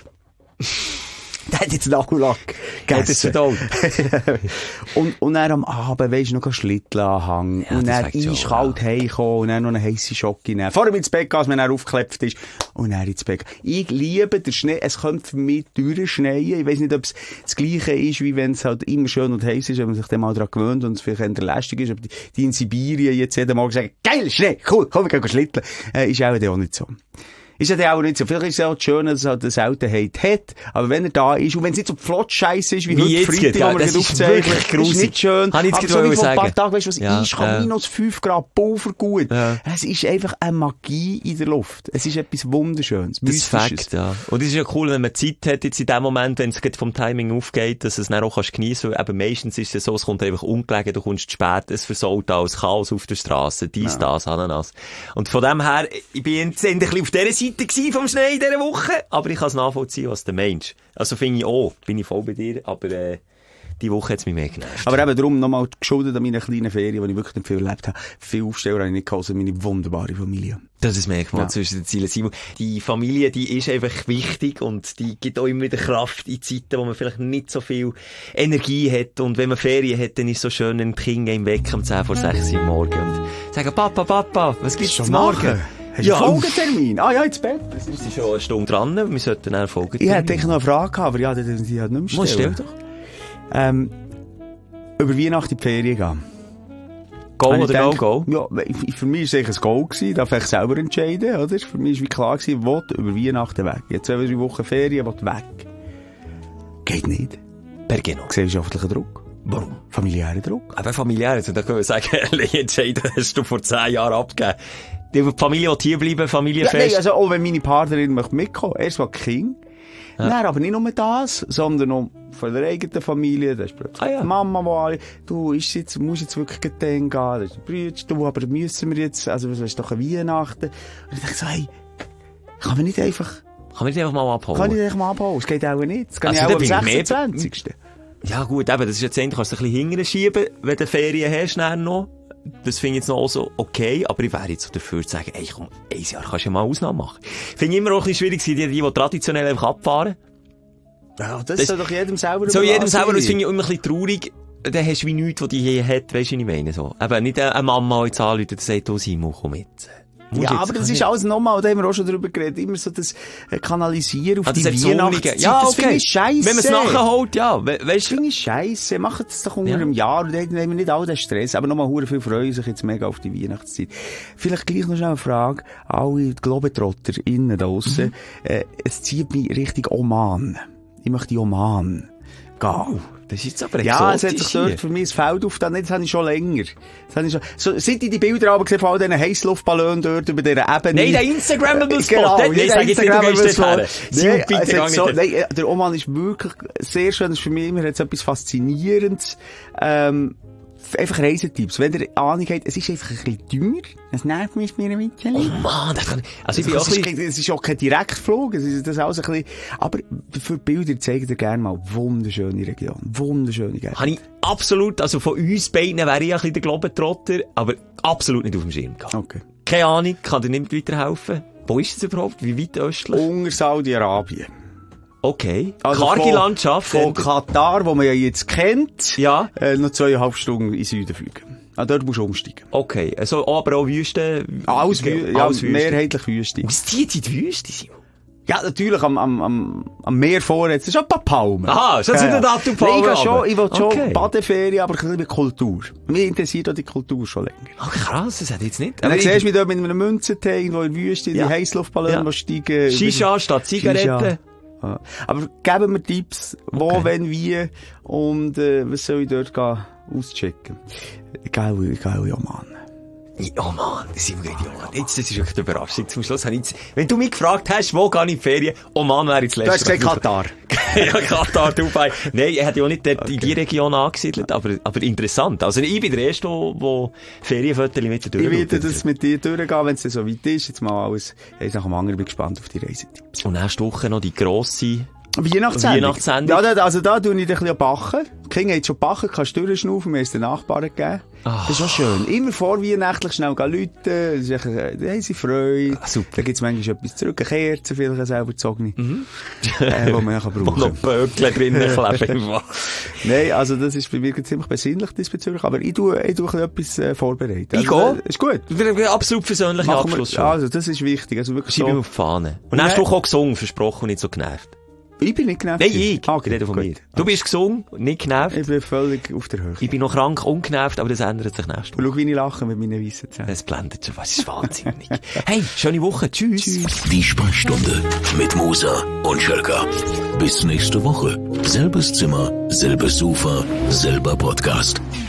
Der hat jetzt Nagellack Geht es gegessen. verdammt. und, und dann am Abend, weisst du, noch Schlitteln anhängen. Ja, und das dann weckt schon, eiskalt heimkommen und dann noch eine heisse Schocke nehmen. Vor ihm ins Bett gehen, als man dann aufgeklebt ist. Und dann ins Bett gehen. Ich liebe den Schnee. Es könnte für mich durchschneien. Ich weiss nicht, ob es das Gleiche ist, wie wenn es halt immer schön und heiß ist, wenn man sich dann mal daran gewöhnt und es vielleicht eher lästig ist. Aber die, die in Sibirien jetzt jeden Morgen sagen, geil, Schnee, cool, komm, wir gehen schlitteln. Äh, ist auch auch nicht so. Ist ja dann auch nicht so. Vielleicht ist es auch schön, dass er halt eine Seltenheit hat. Aber wenn er da ist, und wenn es nicht so flott-Scheiße ist, wie, wie heute Freitag, ja, wo wir das ist wirklich grusig. Ist nicht schön. Habe ich jetzt aber so wie vor ein paar sagen. Tagen, weißt du, was ja, ist, kann ja. minus fünf Grad Pulver gut. Ja. Es ist einfach eine Magie in der Luft. Es ist etwas Wunderschönes. Das ist Fakt, ja. Und es ist ja cool, wenn man Zeit hat, jetzt in dem Moment, wenn es vom Timing aufgeht, dass es dann auch geniessen kannst. Eben meistens ist es so, es kommt einfach ungelegen, du kommst zu spät, es versaut alles, Chaos auf der Straße, dies, ja. das, Ananas. Und von dem her, ich bin jetzt ein bisschen auf dieser Seite gewesen vom Schnee in dieser Woche, aber ich kann es nachvollziehen, was der Mensch. Also finde ich auch, bin ich voll bei dir, aber äh, die Woche hat es mich mehr genervt. Aber eben darum nochmal geschuldet an meinen kleinen Ferien, die ich wirklich nicht viel erlebt habe. Viel Aufsteller habe ich nicht gehabt, also meine wunderbare Familie. Das ist merkt man ja. zwischen den Zielen. Simon, die Familie, die ist einfach wichtig und die gibt auch immer wieder Kraft in Zeiten, wo man vielleicht nicht so viel Energie hat. Und wenn man Ferien hat, dann ist es so schön, ein Kind im Weg um zehn vor sechs Uhr morgen und sagen, Papa, Papa, was gibt's zum Morgen? Hast du ja, einen Folgetermin? Ah ja, ins Bett. Wir sind schon eine Stunde dran, wir sollten einen Folgetermin. Ich hätte eigentlich noch eine Frage gehabt, aber ja, die, die, die hat nicht mehr stellen. Stell doch. Ähm, über Weihnachten in die Ferien gehen. Go oder gedacht, go, go? Ja, für mich war es eigentlich ein Go gewesen, darf ich selber entscheiden, oder? Für mich war wie klar gewesen, ich will über Weihnachten weg. Jetzt zwei, drei Wochen Ferien, ich will weg. Geht nicht. Perché no? Gesellschaftlicher Druck. Warum? Familiärer Druck. Aber familiär, also da können wir sagen, entscheiden hast du vor zehn Jahren abgegeben. Die Familie will hier bleiben, Familienfest. Ja, nein, also auch wenn meine Partnerin möchte mitkommen, erst mal Kind. Ja. Nein, aber nicht nur das, sondern auch von der eigenen Familie. Da ist plötzlich ah, ja. die Mama, die alle, du ist jetzt, musst jetzt wirklich gehen, da ist der Bruder, du, aber müssen wir jetzt, also was ist doch eine Weihnachten. Und ich dachte so, hey, kann man nicht einfach, kann man nicht einfach mal abholen? Kann ich einfach mal abholen? Es geht auch nicht. Es geht also, auch am sechsundzwanzigsten Ja gut, eben, das ist jetzt endlich, kannst du ein bisschen hinterher schieben, wenn du Ferien hast, dann noch. Das finde ich jetzt noch auch so okay, aber ich wäre jetzt so dafür zu sagen, ey, komm, ein Jahr kannst du ja mal Ausnahme machen. Finde ich immer auch ein bisschen schwierig, die, die, die traditionell einfach abfahren. Ja, das, das soll doch jedem selber So jedem selber, das finde ich immer ein bisschen traurig. Dann hast du wie nichts, was die hier hat, weisst du, was ich meine, so. Eben, nicht eine Mama, die jetzt anruft und sagt, oh Simon, komm jetzt. Ja, jetzt, aber das ist alles nochmal, da haben wir auch schon drüber geredet, immer so das Kanalisieren auf ah, die Weihnachtszeit. Ja, okay. Das finde ich scheisse. Wenn man es nachher holt, ja. We weißt, das finde ich scheisse. Macht es doch unter ja. einem Jahr und dann haben wir nicht all den Stress. Aber nochmal, hure viel freuen sich jetzt mega auf die Weihnachtszeit. Vielleicht gleich noch schnell eine Frage. Alle Globetrotter innen da draussen. Mhm. Äh, es zieht mich Richtung Oman. Ich möchte in Oman gehen. Das ist jetzt aber ja, es hat sich dort für mich ein Feld aufgetan. Das habe ich schon länger. Das habe ich schon, so, seit ich die Bilder aber gesehen von all diesen Heissluftballonen dort über dieser Ebene. Nein, der Instagrammable-Spot. Genau, nein, der sag jetzt nicht, du gehst dorthin. Nein, es so, nein, der Oman ist wirklich sehr schön. Das ist für mich immer jetzt etwas Faszinierendes. Ähm, einfach Reisetipps. Wenn ihr Ahnung habt, es ist einfach ein bisschen teuer. Das nervt mich mir ein bisschen. Oh Mann, das kann ich, also ich bin auch bisschen, es ist auch kein Direktflug. Es ist das alles ein bisschen, aber für Bilder zeigt ihr gerne mal wunderschöne Region. Wunderschöne Gegend. Habe ich absolut, also von uns beiden wäre ich ein bisschen der Globetrotter, aber absolut nicht auf dem Schirm gehabt. Okay. Keine Ahnung, kann dir nicht weiterhelfen. Wo ist es überhaupt? Wie weit östlich? Unter Saudi-Arabien. Okay. Also karge Landschaft. Von Katar, wo man ja jetzt kennt, ja. äh, noch zweieinhalb Stunden in Süden fliegen. Ah, dort musst du umsteigen. Okay. Also, aber auch Wüste? Alles, Wü ja, alles Wüste. Mehrheitlich Wüste. Was zieht in die Wüste, Simon? Ja, natürlich, am, am, am, am Meer vor, jetzt ist ein paar Palmen. Aha, schon sind da die Palmen. Ich will schon, ich will schon okay. Badeferien, aber ein bisschen mit Kultur. Mir interessiert auch die Kultur schon länger. Ach, krass, das hätte ich jetzt nicht. Und dann siehst du mich dort mit einem Münzenteig, irgendwo in der Wüste, in ja. die Heissluftballon, ja. steigen. Shisha statt Zigaretten. Ja. Aber geben wir Tipps, wo, okay. wenn, wie, und, äh, was soll ich dort gehen, auschecken? Egal, egal, ja, Mann. Oh Mann, das sind wir gerade, oh Mann. Jetzt, das ist wirklich eine Überraschung. Zum Schluss habe ich jetzt, wenn du mich gefragt hast, wo gehe ich in die Ferien? Oh Mann, wäre jetzt letztes. Du hast gesagt Katar. Ja, Katar, Dubai. Nein, er hat ja auch nicht dort okay. in die Region angesiedelt, aber, aber interessant. Also ich bin der Erste, der Ferienfotos mit dir durchgeht. Ich werde das mit dir durchgehen, wenn es so weit ist. Jetzt mal alles, eins nach dem anderen, bin gespannt auf die Reisetipps. Und nächste Woche noch die grosse Weihnachtssendung. Weihnachtssendung. Ja, da, also da tue ich ein bisschen backen. Die Kinder haben schon backen, kannst du durchschnaufen, wir haben es den Nachbarn gegeben. Oh. Das ist auch schön. Immer vor weihnachtlich schnell gehen Leute, da haben sie Freude. Ah, super. Da gibt es manchmal etwas zurück, eine Kerze, vielleicht selber gezogene, mhm. äh, wo man brauchen kann. Wo noch Böckchen drinnen kleben. Nein, also das ist bei mir ziemlich besinnlich diesbezüglich, aber ich tue, ich tue etwas äh, vorbereiten. Ich also, gehe? Ist gut. Absolut persönlicher Abschluss wir, also das ist wichtig. Also wirklich Schreibe so. mir auf die Fahne. Und dann hast du auch gesungen, versprochen und nicht so genervt. Ich bin nicht genervt. Nein, ich. Ah, okay, ich rede von gut. mir. Du bist gesund, nicht genervt. Ich bin völlig auf der Höhe. Ich bin noch krank, ungenervt, aber das ändert sich nächstes Mal. Und schau, wie ich lache mit meinen weißen Zähnen. Das blendet schon was. Das ist wahnsinnig. Hey, schöne Woche. Tschüss. Tschüss. Die Sprechstunde mit Musa und Schelka. Bis nächste Woche. Selbes Zimmer, selbes Sofa, selber Podcast.